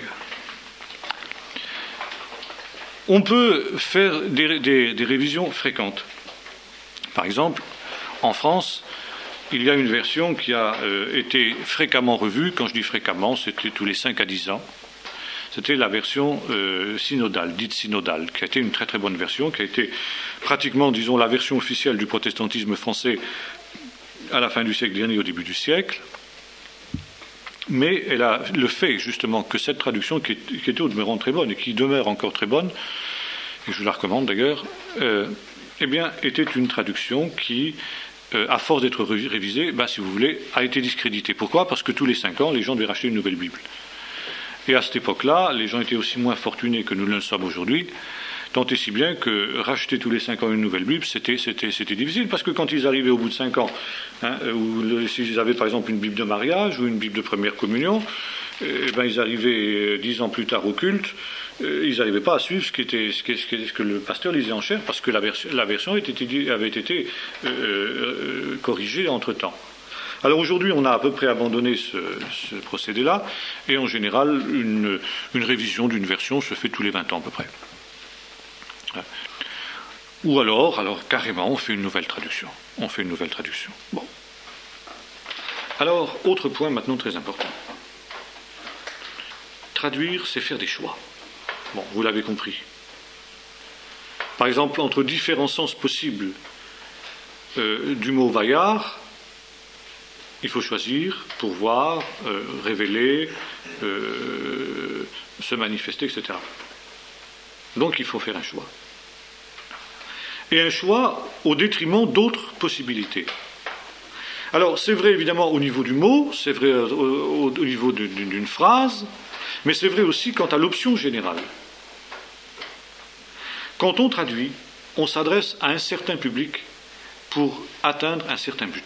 On peut faire des révisions fréquentes. Par exemple, en France, il y a une version qui a été fréquemment revue. Quand je dis fréquemment, c'était tous les 5 à 10 ans. C'était la version synodale, dite synodale, qui a été une très très bonne version, qui a été pratiquement, disons, la version officielle du protestantisme français à la fin du siècle dernier, au début du siècle. Mais elle a le fait, justement, que cette traduction, qui était au demeurant très bonne, et qui demeure encore très bonne, et je vous la recommande d'ailleurs, eh bien, était une traduction qui, à force d'être révisée, si vous voulez, a été discréditée. Pourquoi ? Parce que tous les 5 ans, les gens devaient racheter une nouvelle Bible. Et à cette époque-là, les gens étaient aussi moins fortunés que nous ne le sommes aujourd'hui, tant et si bien que racheter tous les 5 ans une nouvelle Bible, c'était difficile, parce que quand ils arrivaient au bout de 5 ans, ou s'ils avaient par exemple une Bible de mariage ou une Bible de première communion, ils arrivaient 10 ans plus tard au culte, ils n'arrivaient pas à suivre ce que le pasteur lisait en chair, parce que la version avait été corrigée entre-temps. Alors aujourd'hui, on a à peu près abandonné ce procédé-là, et en général, une révision d'une version se fait tous les 20 ans à peu près. Ou alors carrément, on fait une nouvelle traduction. Bon. Alors, autre point maintenant très important. Traduire, c'est faire des choix. Bon, vous l'avez compris. Par exemple, entre différents sens possibles du mot vaillard, il faut choisir, pourvoir, révéler, se manifester, etc. Donc il faut faire un choix. Et un choix au détriment d'autres possibilités. Alors c'est vrai évidemment au niveau du mot, c'est vrai au niveau d'une phrase, mais c'est vrai aussi quant à l'option générale. Quand on traduit, on s'adresse à un certain public pour atteindre un certain but.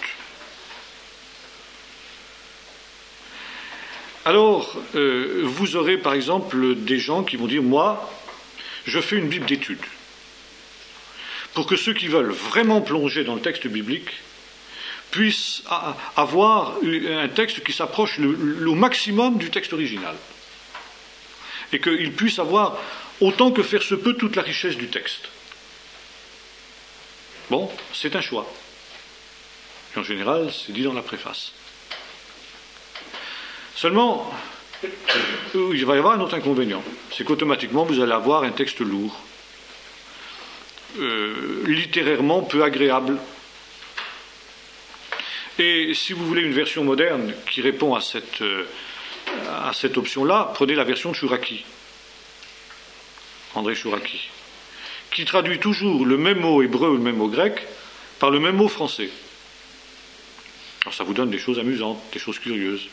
Alors, vous aurez par exemple des gens qui vont dire « Moi, je fais une Bible d'études » pour que ceux qui veulent vraiment plonger dans le texte biblique puissent avoir un texte qui s'approche au maximum du texte original et qu'ils puissent avoir, autant que faire se peut, toute la richesse du texte. Bon, c'est un choix. Et en général, c'est dit dans la préface. Seulement, il va y avoir un autre inconvénient, c'est qu'automatiquement vous allez avoir un texte lourd, littérairement peu agréable Et si vous voulez une version moderne qui répond à cette option-là, prenez la version de Chouraki, André Chouraki, qui traduit toujours le même mot hébreu ou le même mot grec par le même mot français. Alors ça vous donne des choses amusantes, des choses curieuses.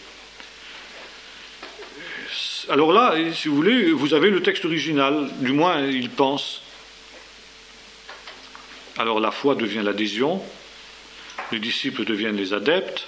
Alors là, si vous voulez, vous avez le texte original, du moins il pense. Alors la foi devient l'adhésion, les disciples deviennent les adeptes.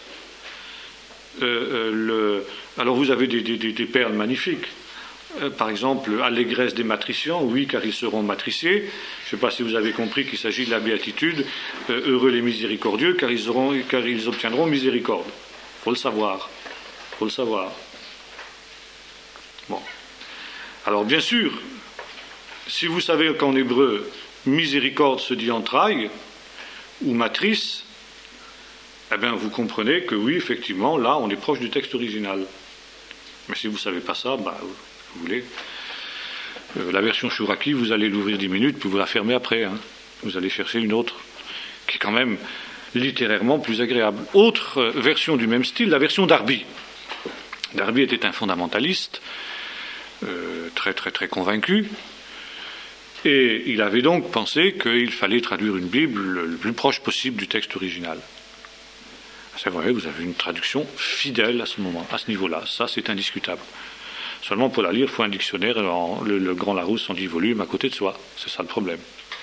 Alors vous avez des perles magnifiques. Par exemple, allégresse des matriciants, oui, car ils seront matriciés. Je ne sais pas si vous avez compris qu'il s'agit de la béatitude. Heureux les miséricordieux, car ils obtiendront miséricorde. Il faut le savoir. Il faut le savoir. Bon. Alors bien sûr, si vous savez qu'en hébreu, miséricorde se dit entraille, ou matrice, eh bien vous comprenez que oui, effectivement, là, on est proche du texte original. Mais si vous ne savez pas ça, vous voulez, la version Chouraki, vous allez l'ouvrir 10 minutes, puis vous la fermez après. Hein. Vous allez chercher une autre, qui est quand même littérairement plus agréable. Autre version du même style, la version Darby. Darby était un fondamentaliste, très très très convaincu, et il avait donc pensé qu'il fallait traduire une Bible le plus proche possible du texte original. C'est vrai, vous avez une traduction fidèle à ce moment, à ce niveau-là, ça c'est indiscutable. Seulement pour la lire, il faut un dictionnaire, le Grand Larousse en 10 volumes à côté de soi. C'est ça le problème.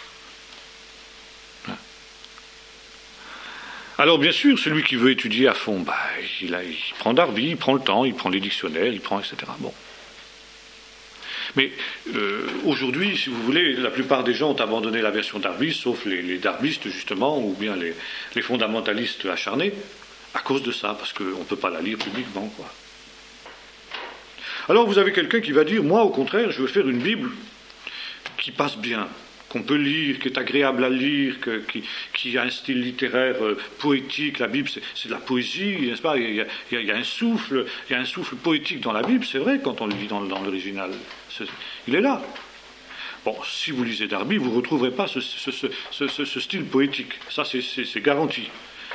Alors bien sûr, celui qui veut étudier à fond, il prend Darby, il prend le temps, il prend les dictionnaires, il prend etc. Bon. Mais aujourd'hui, si vous voulez, la plupart des gens ont abandonné la version Darby, sauf les darbistes justement, ou bien les fondamentalistes acharnés, à cause de ça, parce qu'on ne peut pas la lire publiquement, quoi. Alors vous avez quelqu'un qui va dire, moi au contraire, je veux faire une Bible qui passe bien, qu'on peut lire, qui est agréable à lire, qui a un style littéraire poétique. La Bible, c'est de la poésie, n'est-ce pas ? Il y a un souffle poétique dans la Bible, c'est vrai, quand on le lit dans l'original. Il est là. Bon, si vous lisez Darby, vous ne retrouverez pas ce style poétique. Ça, c'est garanti.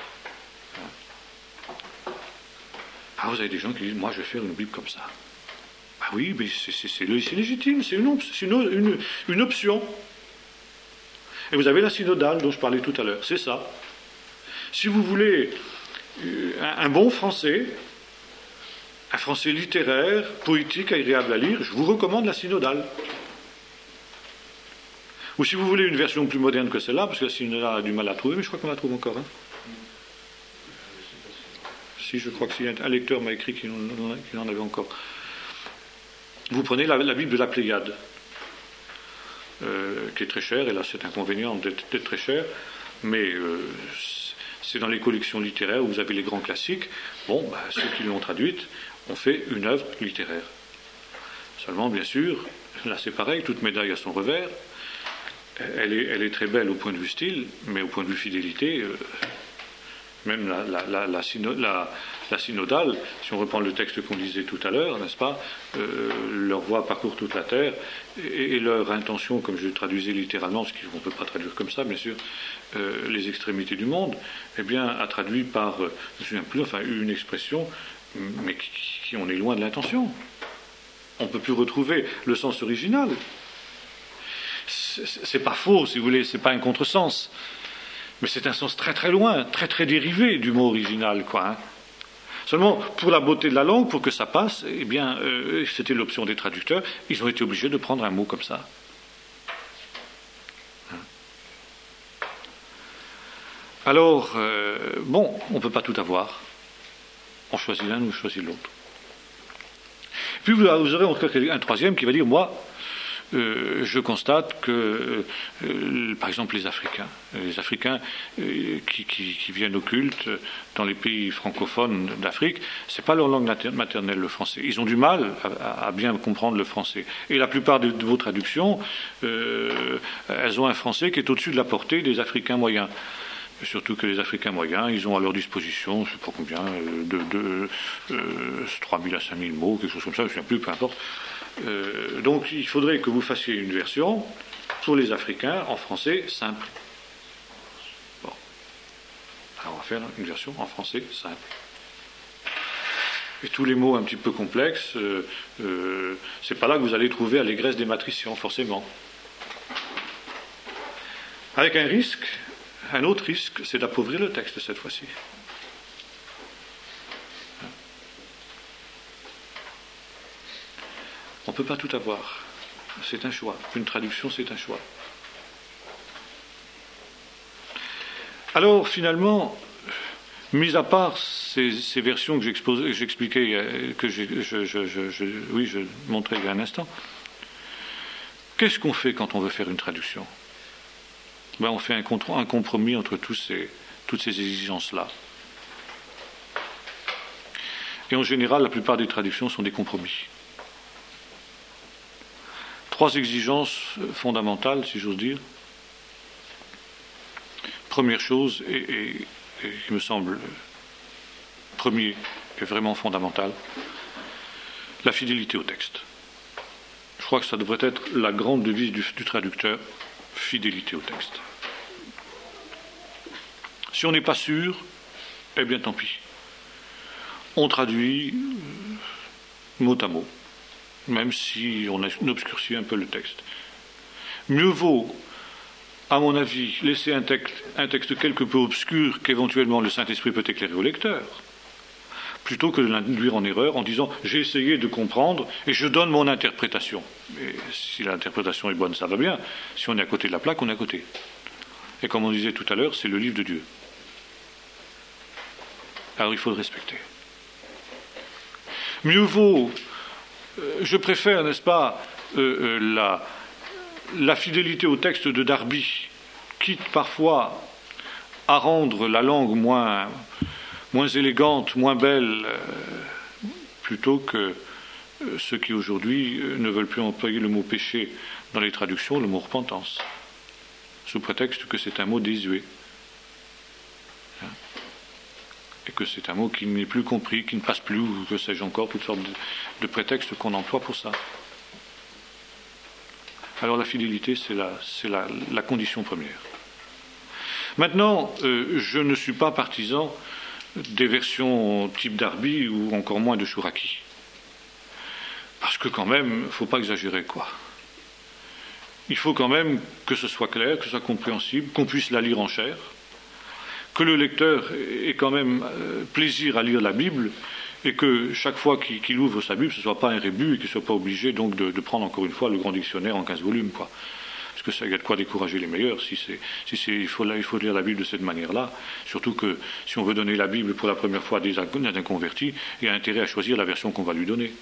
Ah, vous avez des gens qui disent, moi je vais faire une Bible comme ça. Ah oui, mais c'est légitime, c'est une option. Et vous avez la synodale dont je parlais tout à l'heure, c'est ça. Si vous voulez un bon français, un français littéraire, poétique, agréable à lire, je vous recommande la synodale. Ou si vous voulez une version plus moderne que celle-là, parce que la synodale a du mal à trouver, mais je crois qu'on la trouve encore. Hein. Si, je crois que si un lecteur m'a écrit qu'il en avait encore. Vous prenez la Bible de la Pléiade, qui est très chère, et là c'est inconvénient d'être très cher, mais c'est dans les collections littéraires où vous avez les grands classiques. Bon, ceux qui l'ont traduite ont fait une œuvre littéraire. Seulement, bien sûr, là c'est pareil, toute médaille a son revers. Elle est très belle au point de vue style, mais au point de vue fidélité, même la synodale, si on reprend le texte qu'on lisait tout à l'heure, n'est-ce pas, leur voie parcourt toute la terre, et leur intention, comme je le traduisais littéralement, parce qu'on ne peut pas traduire comme ça, bien sûr, les extrémités du monde, eh bien, a traduit par, je ne me souviens plus, enfin, une expression, mais qui on est loin de l'intention. On ne peut plus retrouver le sens original. C'est pas faux, si vous voulez, c'est pas un contresens. Mais c'est un sens très très loin, très très dérivé du mot original, quoi. Hein. Seulement, pour la beauté de la langue, pour que ça passe, eh bien, c'était l'option des traducteurs, ils ont été obligés de prendre un mot comme ça. Hein. Alors, bon, on ne peut pas tout avoir. On choisit l'un ou on choisit l'autre. Puis vous aurez encore un troisième qui va dire, moi, je constate que, par exemple, les Africains qui viennent au culte dans les pays francophones d'Afrique, c'est pas leur langue maternelle, le français. Ils ont du mal à bien comprendre le français. Et la plupart de vos traductions, elles ont un français qui est au-dessus de la portée des Africains moyens. Surtout que les Africains moyens, ils ont à leur disposition, je ne sais pas combien, 3000 à 5000 mots, quelque chose comme ça, je ne sais plus, peu importe. Donc il faudrait que vous fassiez une version pour les Africains en français simple. Bon. Alors faire une version en français simple. Et tous les mots un petit peu complexes, c'est pas là que vous allez trouver allégresse des matriciens, forcément. Avec un autre risque, c'est d'appauvrir le texte cette fois-ci. On ne peut pas tout avoir. C'est un choix. Une traduction, c'est un choix. Alors, finalement, mis à part ces versions que j'expliquais, que je montrais il y a un instant, qu'est-ce qu'on fait quand on veut faire une traduction? On fait un compromis entre toutes ces exigences-là. Et en général, la plupart des traductions sont des compromis. 3 exigences fondamentales, si j'ose dire. Première chose, et qui me semble premier et vraiment fondamental, la fidélité au texte. Je crois que ça devrait être la grande devise du traducteur, fidélité au texte. Si on n'est pas sûr, eh bien tant pis. On traduit mot à mot, même si on obscurcit un peu le texte. Mieux vaut, à mon avis, laisser un texte quelque peu obscur qu'éventuellement le Saint-Esprit peut éclairer au lecteur, plutôt que de l'induire en erreur en disant « j'ai essayé de comprendre et je donne mon interprétation ». Et si l'interprétation est bonne, ça va bien. Si on est à côté de la plaque, on est à côté. Et comme on disait tout à l'heure, c'est le livre de Dieu. Alors il faut le respecter. Mieux vaut, je préfère, n'est-ce pas, la fidélité au texte de Darby, quitte parfois à rendre la langue moins élégante, moins belle, plutôt que ceux qui aujourd'hui ne veulent plus employer le mot péché dans les traductions, le mot repentance, sous prétexte que c'est un mot désuet. Et que c'est un mot qui n'est plus compris, qui ne passe plus, ou que sais-je encore, toutes sortes de prétextes qu'on emploie pour ça. Alors la fidélité, c'est la condition première. Maintenant, je ne suis pas partisan des versions type Darby ou encore moins de Chouraki. Parce que quand même, il ne faut pas exagérer, quoi. Il faut quand même que ce soit clair, que ce soit compréhensible, qu'on puisse la lire en chair, que le lecteur ait quand même plaisir à lire la Bible, et que chaque fois qu'il ouvre sa Bible, ce ne soit pas un rébut, et qu'il ne soit pas obligé donc de prendre encore une fois le grand dictionnaire en 15 volumes, quoi. Parce que ça, il y a de quoi décourager les meilleurs, il faut lire la Bible de cette manière-là, surtout que si on veut donner la Bible pour la première fois à un converti, il y a intérêt à choisir la version qu'on va lui donner.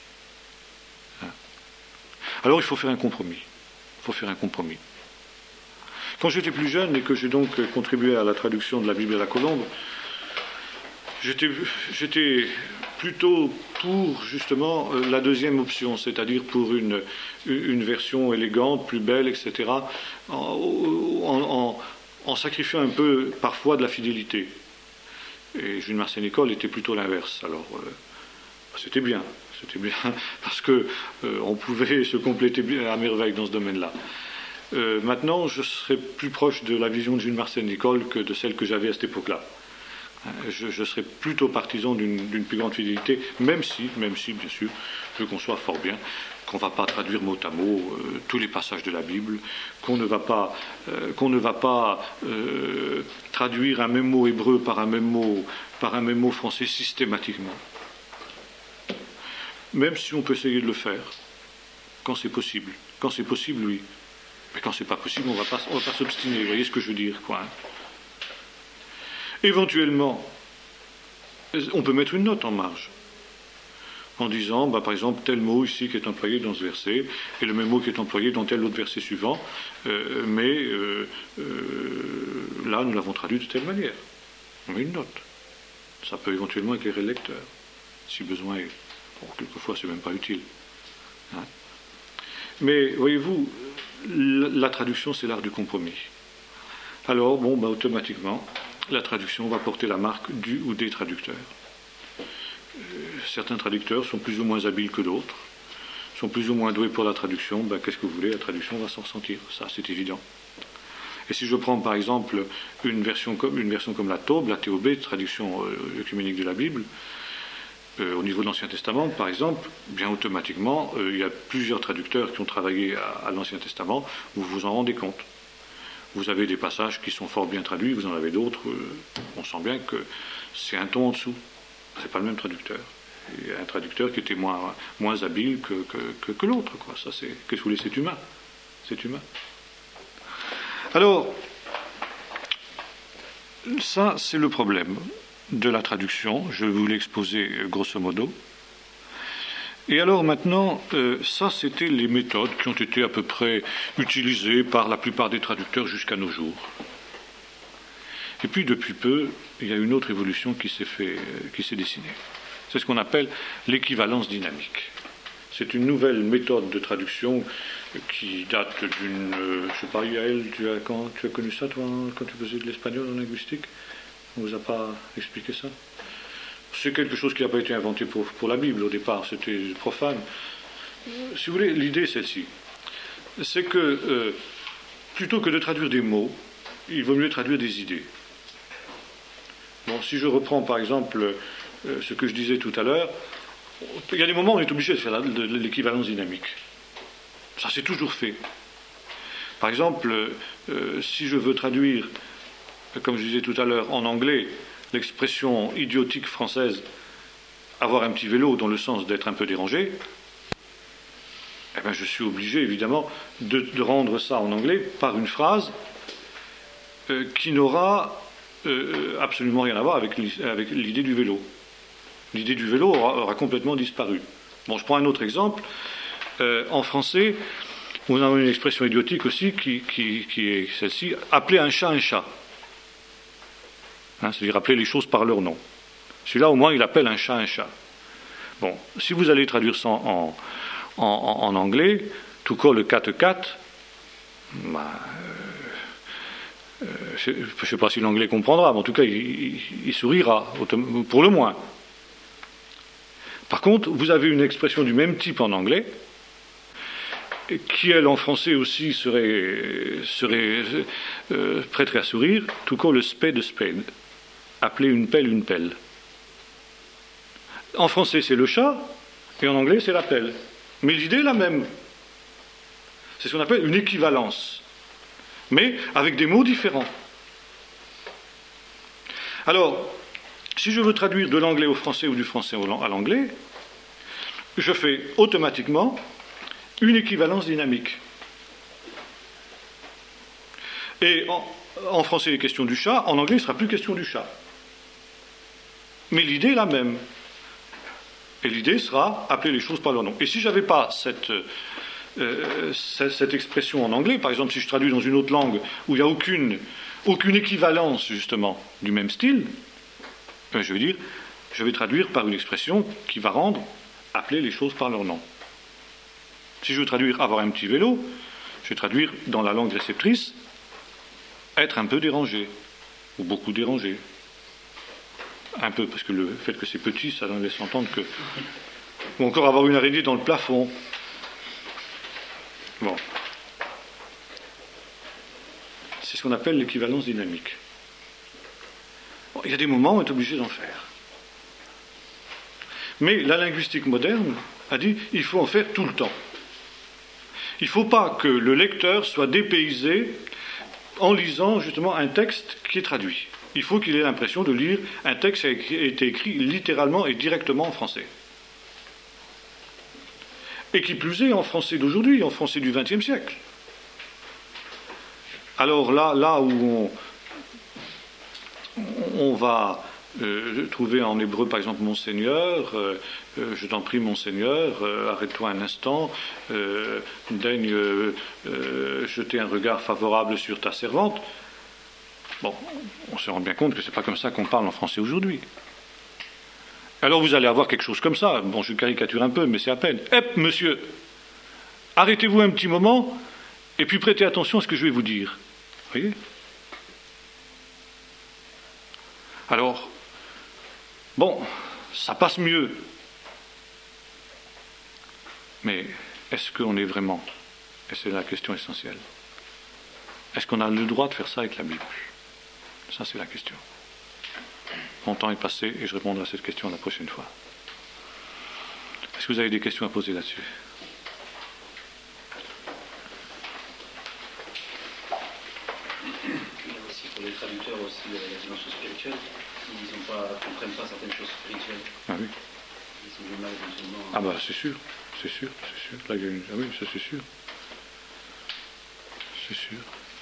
Alors il faut faire un compromis. Quand j'étais plus jeune et que j'ai donc contribué à la traduction de la Bible à la Colombe, j'étais plutôt pour justement la deuxième option, c'est-à-dire pour une version élégante, plus belle, etc., en sacrifiant un peu parfois de la fidélité. Et Jules Marseille-Nicolle était plutôt l'inverse. Alors c'était bien parce que on pouvait se compléter à merveille dans ce domaine-là. Maintenant, je serais plus proche de la vision de Jules Marseille-Nicolle que de celle que j'avais à cette époque-là. Je serais plutôt partisan d'une plus grande fidélité, même si, bien sûr, je conçois fort bien qu'on ne va pas traduire mot à mot tous les passages de la Bible, qu'on ne va pas traduire un même mot hébreu par un même mot français systématiquement. Même si on peut essayer de le faire, quand c'est possible. Quand c'est possible, oui. Mais quand c'est pas possible, on va pas s'obstiner. Vous voyez ce que je veux dire, quoi. Éventuellement, on peut mettre une note en marge, en disant, par exemple, tel mot ici qui est employé dans ce verset, et le même mot qui est employé dans tel autre verset suivant, mais là, nous l'avons traduit de telle manière. On met une note. Ça peut éventuellement éclairer le lecteur, si besoin est. Bon, quelquefois, c'est même pas utile. Hein. Mais, voyez-vous, la traduction, c'est l'art du compromis. Alors, automatiquement, la traduction va porter la marque du ou des traducteurs. Certains traducteurs sont plus ou moins habiles que d'autres, sont plus ou moins doués pour la traduction. Qu'est-ce que vous voulez, la traduction va s'en ressentir, ça c'est évident. Et si je prends par exemple une version comme la Taube, la TOB, traduction œcuménique de la Bible, au niveau de l'Ancien Testament, par exemple, bien automatiquement, il y a plusieurs traducteurs qui ont travaillé à l'Ancien Testament, vous vous en rendez compte. Vous avez des passages qui sont fort bien traduits, vous en avez d'autres, on sent bien que c'est un ton en dessous. C'est pas le même traducteur. Il y a un traducteur qui était moins habile que l'autre, quoi. Ça, c'est, qu'est-ce que vous voulez, c'est humain. C'est humain. Alors, ça, c'est le problème de la traduction. Je vais vous l'exposer grosso modo. Et alors maintenant, ça, c'était les méthodes qui ont été à peu près utilisées par la plupart des traducteurs jusqu'à nos jours. Et puis, depuis peu, il y a une autre évolution qui s'est dessinée. C'est ce qu'on appelle l'équivalence dynamique. C'est une nouvelle méthode de traduction qui date d'une... je ne sais pas, Yael, tu as connu ça, toi, quand tu faisais de l'espagnol en linguistique? On ne vous a pas expliqué ça? C'est quelque chose qui n'a pas été inventé pour la Bible au départ, c'était profane. Si vous voulez, l'idée est celle-ci. C'est que, plutôt que de traduire des mots, il vaut mieux traduire des idées. Bon, si je reprends par exemple ce que je disais tout à l'heure, il y a des moments où on est obligé de faire l'équivalence dynamique. Ça c'est toujours fait. Par exemple, si je veux traduire, comme je disais tout à l'heure, en anglais, l'expression idiotique française avoir un petit vélo dans le sens d'être un peu dérangé, eh bien, je suis obligé évidemment de rendre ça en anglais par une phrase qui n'aura absolument rien à voir avec l'idée du vélo. L'idée du vélo aura complètement disparu. Bon, je prends un autre exemple. En français, on a une expression idiotique aussi qui est celle-ci, appeler un chat un chat. Hein, c'est-à-dire appeler les choses par leur nom. Celui-là, au moins, il appelle un chat un chat. Bon, si vous allez traduire ça en anglais, to call a cat a cat, je ne sais pas si l'anglais comprendra, mais en tout cas, il sourira, pour le moins. Par contre, vous avez une expression du même type en anglais, qui, elle, en français aussi, serait prête à sourire, to call a spade a spade. Appeler une pelle une pelle. En français, c'est le chat, et en anglais, c'est la pelle. Mais l'idée est la même. C'est ce qu'on appelle une équivalence, mais avec des mots différents. Alors, si je veux traduire de l'anglais au français ou du français à l'anglais, je fais automatiquement une équivalence dynamique. Et en français, il est question du chat, en anglais, il ne sera plus question du chat. Mais l'idée est la même. Et l'idée sera appeler les choses par leur nom. Et si je n'avais pas cette expression en anglais, par exemple, si je traduis dans une autre langue où il n'y a aucune équivalence, justement, du même style, je vais traduire par une expression qui va rendre appeler les choses par leur nom. Si je veux traduire avoir un petit vélo, je vais traduire dans la langue réceptrice être un peu dérangé, ou beaucoup dérangé. Un peu, parce que le fait que c'est petit, ça laisse entendre que... Ou encore avoir une araignée dans le plafond. Bon. C'est ce qu'on appelle l'équivalence dynamique. Bon, il y a des moments où on est obligé d'en faire. Mais la linguistique moderne a dit qu'il faut en faire tout le temps. Il ne faut pas que le lecteur soit dépaysé en lisant justement un texte qui est traduit. Il faut qu'il ait l'impression de lire un texte qui a été écrit littéralement et directement en français. Et qui plus est en français d'aujourd'hui, en français du XXe siècle. Alors là où on va trouver en hébreu par exemple mon Seigneur, je t'en prie mon Seigneur, arrête-toi un instant, daigne jeter un regard favorable sur ta servante. Bon, on se rend bien compte que c'est pas comme ça qu'on parle en français aujourd'hui. Alors vous allez avoir quelque chose comme ça, bon je caricature un peu mais c'est à peine. Hep monsieur, arrêtez-vous un petit moment et puis prêtez attention à ce que je vais vous dire. Vous voyez ? Alors, bon, ça passe mieux. Mais est-ce qu'on est vraiment ? Et c'est la question essentielle. Est-ce qu'on a le droit de faire ça avec la Bible? Ça, c'est la question. Mon temps est passé et je répondrai à cette question la prochaine fois. Est-ce que vous avez des questions à poser là-dessus? Il y a aussi pour les traducteurs aussi la dimension spirituelle. Ils ne comprennent pas certaines choses spirituelles. Ah oui. Ils ont du mal éventuellement. Ah bah c'est sûr. Là, il y a une... Ah oui, ça c'est sûr. C'est sûr.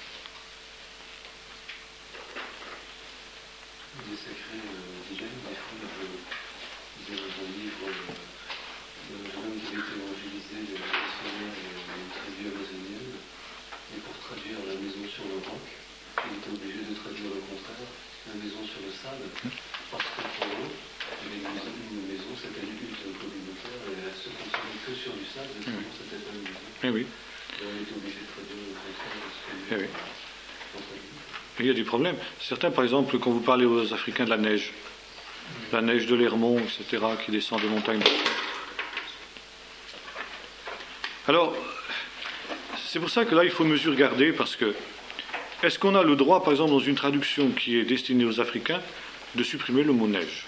Les sacrés divins, des fois, ils ont un livre l'homme qui avait été évangélisé, le missionnaire traduit amazonien, et pour traduire la maison sur le roc, il était obligé de traduire le contraire, la maison sur le sable, parce que pour eux, une maison c'était une hutte communautaire et elle se construisait que sur du sable, et sinon c'était pas une maison. Eh oui. Et on était obligé de traduire le contraire de ce que Eh oui. Il y a des problèmes. Certains, par exemple, quand vous parlez aux Africains de la neige de l'Hermont, etc., qui descend des montagnes. Alors, c'est pour ça que là, il faut mesure garder, parce que est-ce qu'on a le droit, par exemple, dans une traduction qui est destinée aux Africains, de supprimer le mot neige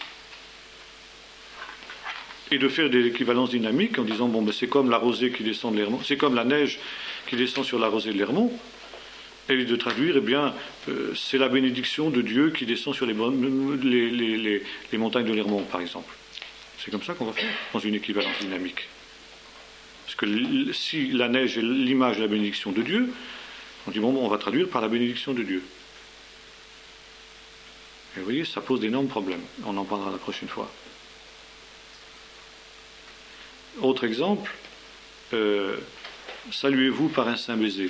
et de faire des équivalences dynamiques en disant, bon, ben, c'est comme la rosée qui descend de l'Hermont, c'est comme la neige qui descend sur la rosée de l'Hermont, et de traduire, eh bien, c'est la bénédiction de Dieu qui descend sur les montagnes de l'Hermont, par exemple. C'est comme ça qu'on va faire, dans une équivalence dynamique. Parce que si la neige est l'image de la bénédiction de Dieu, on dit, bon, on va traduire par la bénédiction de Dieu. Et vous voyez, ça pose d'énormes problèmes. On en parlera la prochaine fois. Autre exemple, saluez-vous par un saint baiser.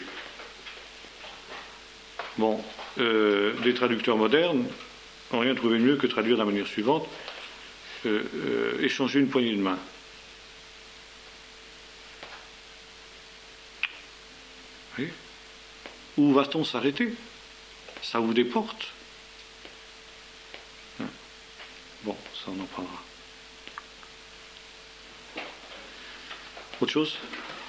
Bon, des traducteurs modernes n'ont rien trouvé de mieux que traduire de la manière suivante, échanger une poignée de main. Oui. Où va-t-on s'arrêter? Ça ouvre des portes. Hein? Bon, ça on en parlera. Autre chose?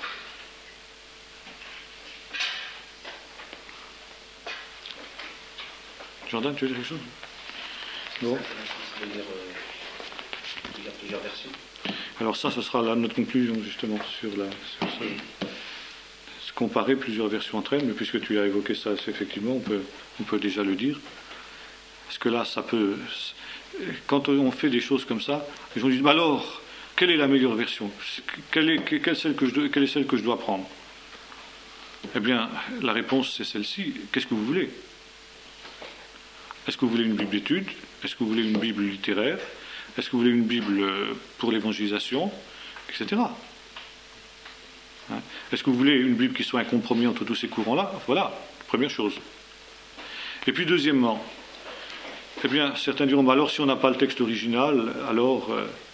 Jordan, tu veux dire quelque chose? Bon. Plusieurs versions. Alors ça, ce sera là notre conclusion justement sur comparer plusieurs versions entre elles, mais puisque tu as évoqué ça, effectivement, on peut déjà le dire. Parce que là, ça peut... Quand on fait des choses comme ça, les gens disent, mais alors, quelle est la meilleure version? Quelle est celle que je dois prendre? Eh bien, la réponse, c'est celle-ci. Qu'est-ce que vous voulez? Est-ce que vous voulez une Bible d'études? Est-ce que vous voulez une Bible littéraire? Est-ce que vous voulez une Bible pour l'évangélisation? Etc. Hein? Est-ce que vous voulez une Bible qui soit un compromis entre tous ces courants-là? Voilà, première chose. Et puis deuxièmement, eh bien, certains diront, bah alors si on n'a pas le texte original, alors,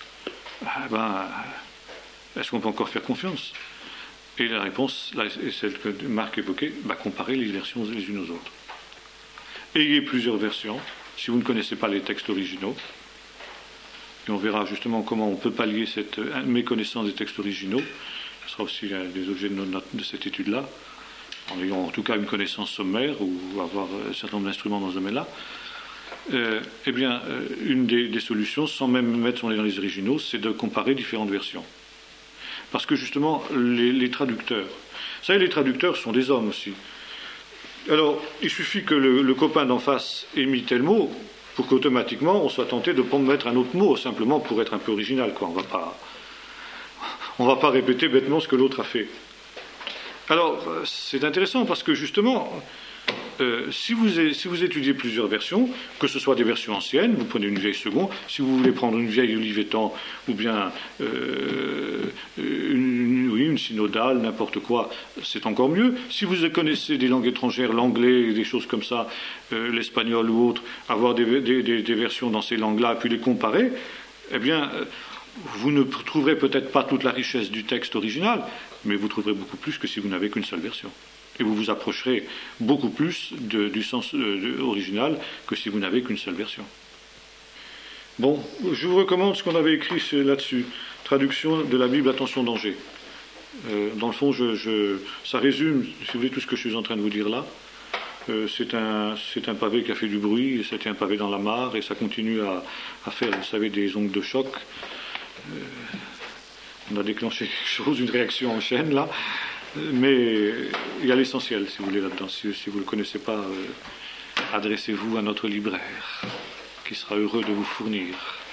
est-ce qu'on peut encore faire confiance? Et la réponse, là, est celle que Marc évoquait, comparer les versions les unes aux autres. Ayez plusieurs versions, si vous ne connaissez pas les textes originaux. Et on verra justement comment on peut pallier cette méconnaissance des textes originaux. Ce sera aussi des objets de cette étude-là, en ayant en tout cas une connaissance sommaire ou avoir un certain nombre d'instruments dans ce domaine-là. Une des solutions, sans même mettre son nez dans les originaux, c'est de comparer différentes versions. Parce que justement, les traducteurs, vous savez, les traducteurs sont des hommes aussi. Alors, il suffit que le copain d'en face ait mis tel mot pour qu'automatiquement on soit tenté de mettre un autre mot, simplement pour être un peu original, quoi. On va pas répéter bêtement ce que l'autre a fait. Alors, c'est intéressant parce que justement, si vous étudiez plusieurs versions, que ce soit des versions anciennes, vous prenez une vieille seconde, si vous voulez prendre une vieille Olivetan ou bien une synodale, n'importe quoi, c'est encore mieux. Si vous connaissez des langues étrangères, l'anglais, des choses comme ça, l'espagnol ou autre, avoir des versions dans ces langues-là, puis les comparer, eh bien, vous ne trouverez peut-être pas toute la richesse du texte original, mais vous trouverez beaucoup plus que si vous n'avez qu'une seule version. Et vous vous approcherez beaucoup plus du sens original que si vous n'avez qu'une seule version. Bon, je vous recommande ce qu'on avait écrit là-dessus. Traduction de la Bible, attention danger. Dans le fond, ça résume, si vous voulez, tout ce que je suis en train de vous dire là. C'est un pavé qui a fait du bruit, et c'était un pavé dans la mare, et ça continue à faire, vous savez, des ondes de choc. On a déclenché quelque chose, une réaction en chaîne là, mais il y a l'essentiel, si vous voulez, là-dedans. Si vous ne le connaissez pas, adressez-vous à notre libraire, qui sera heureux de vous fournir.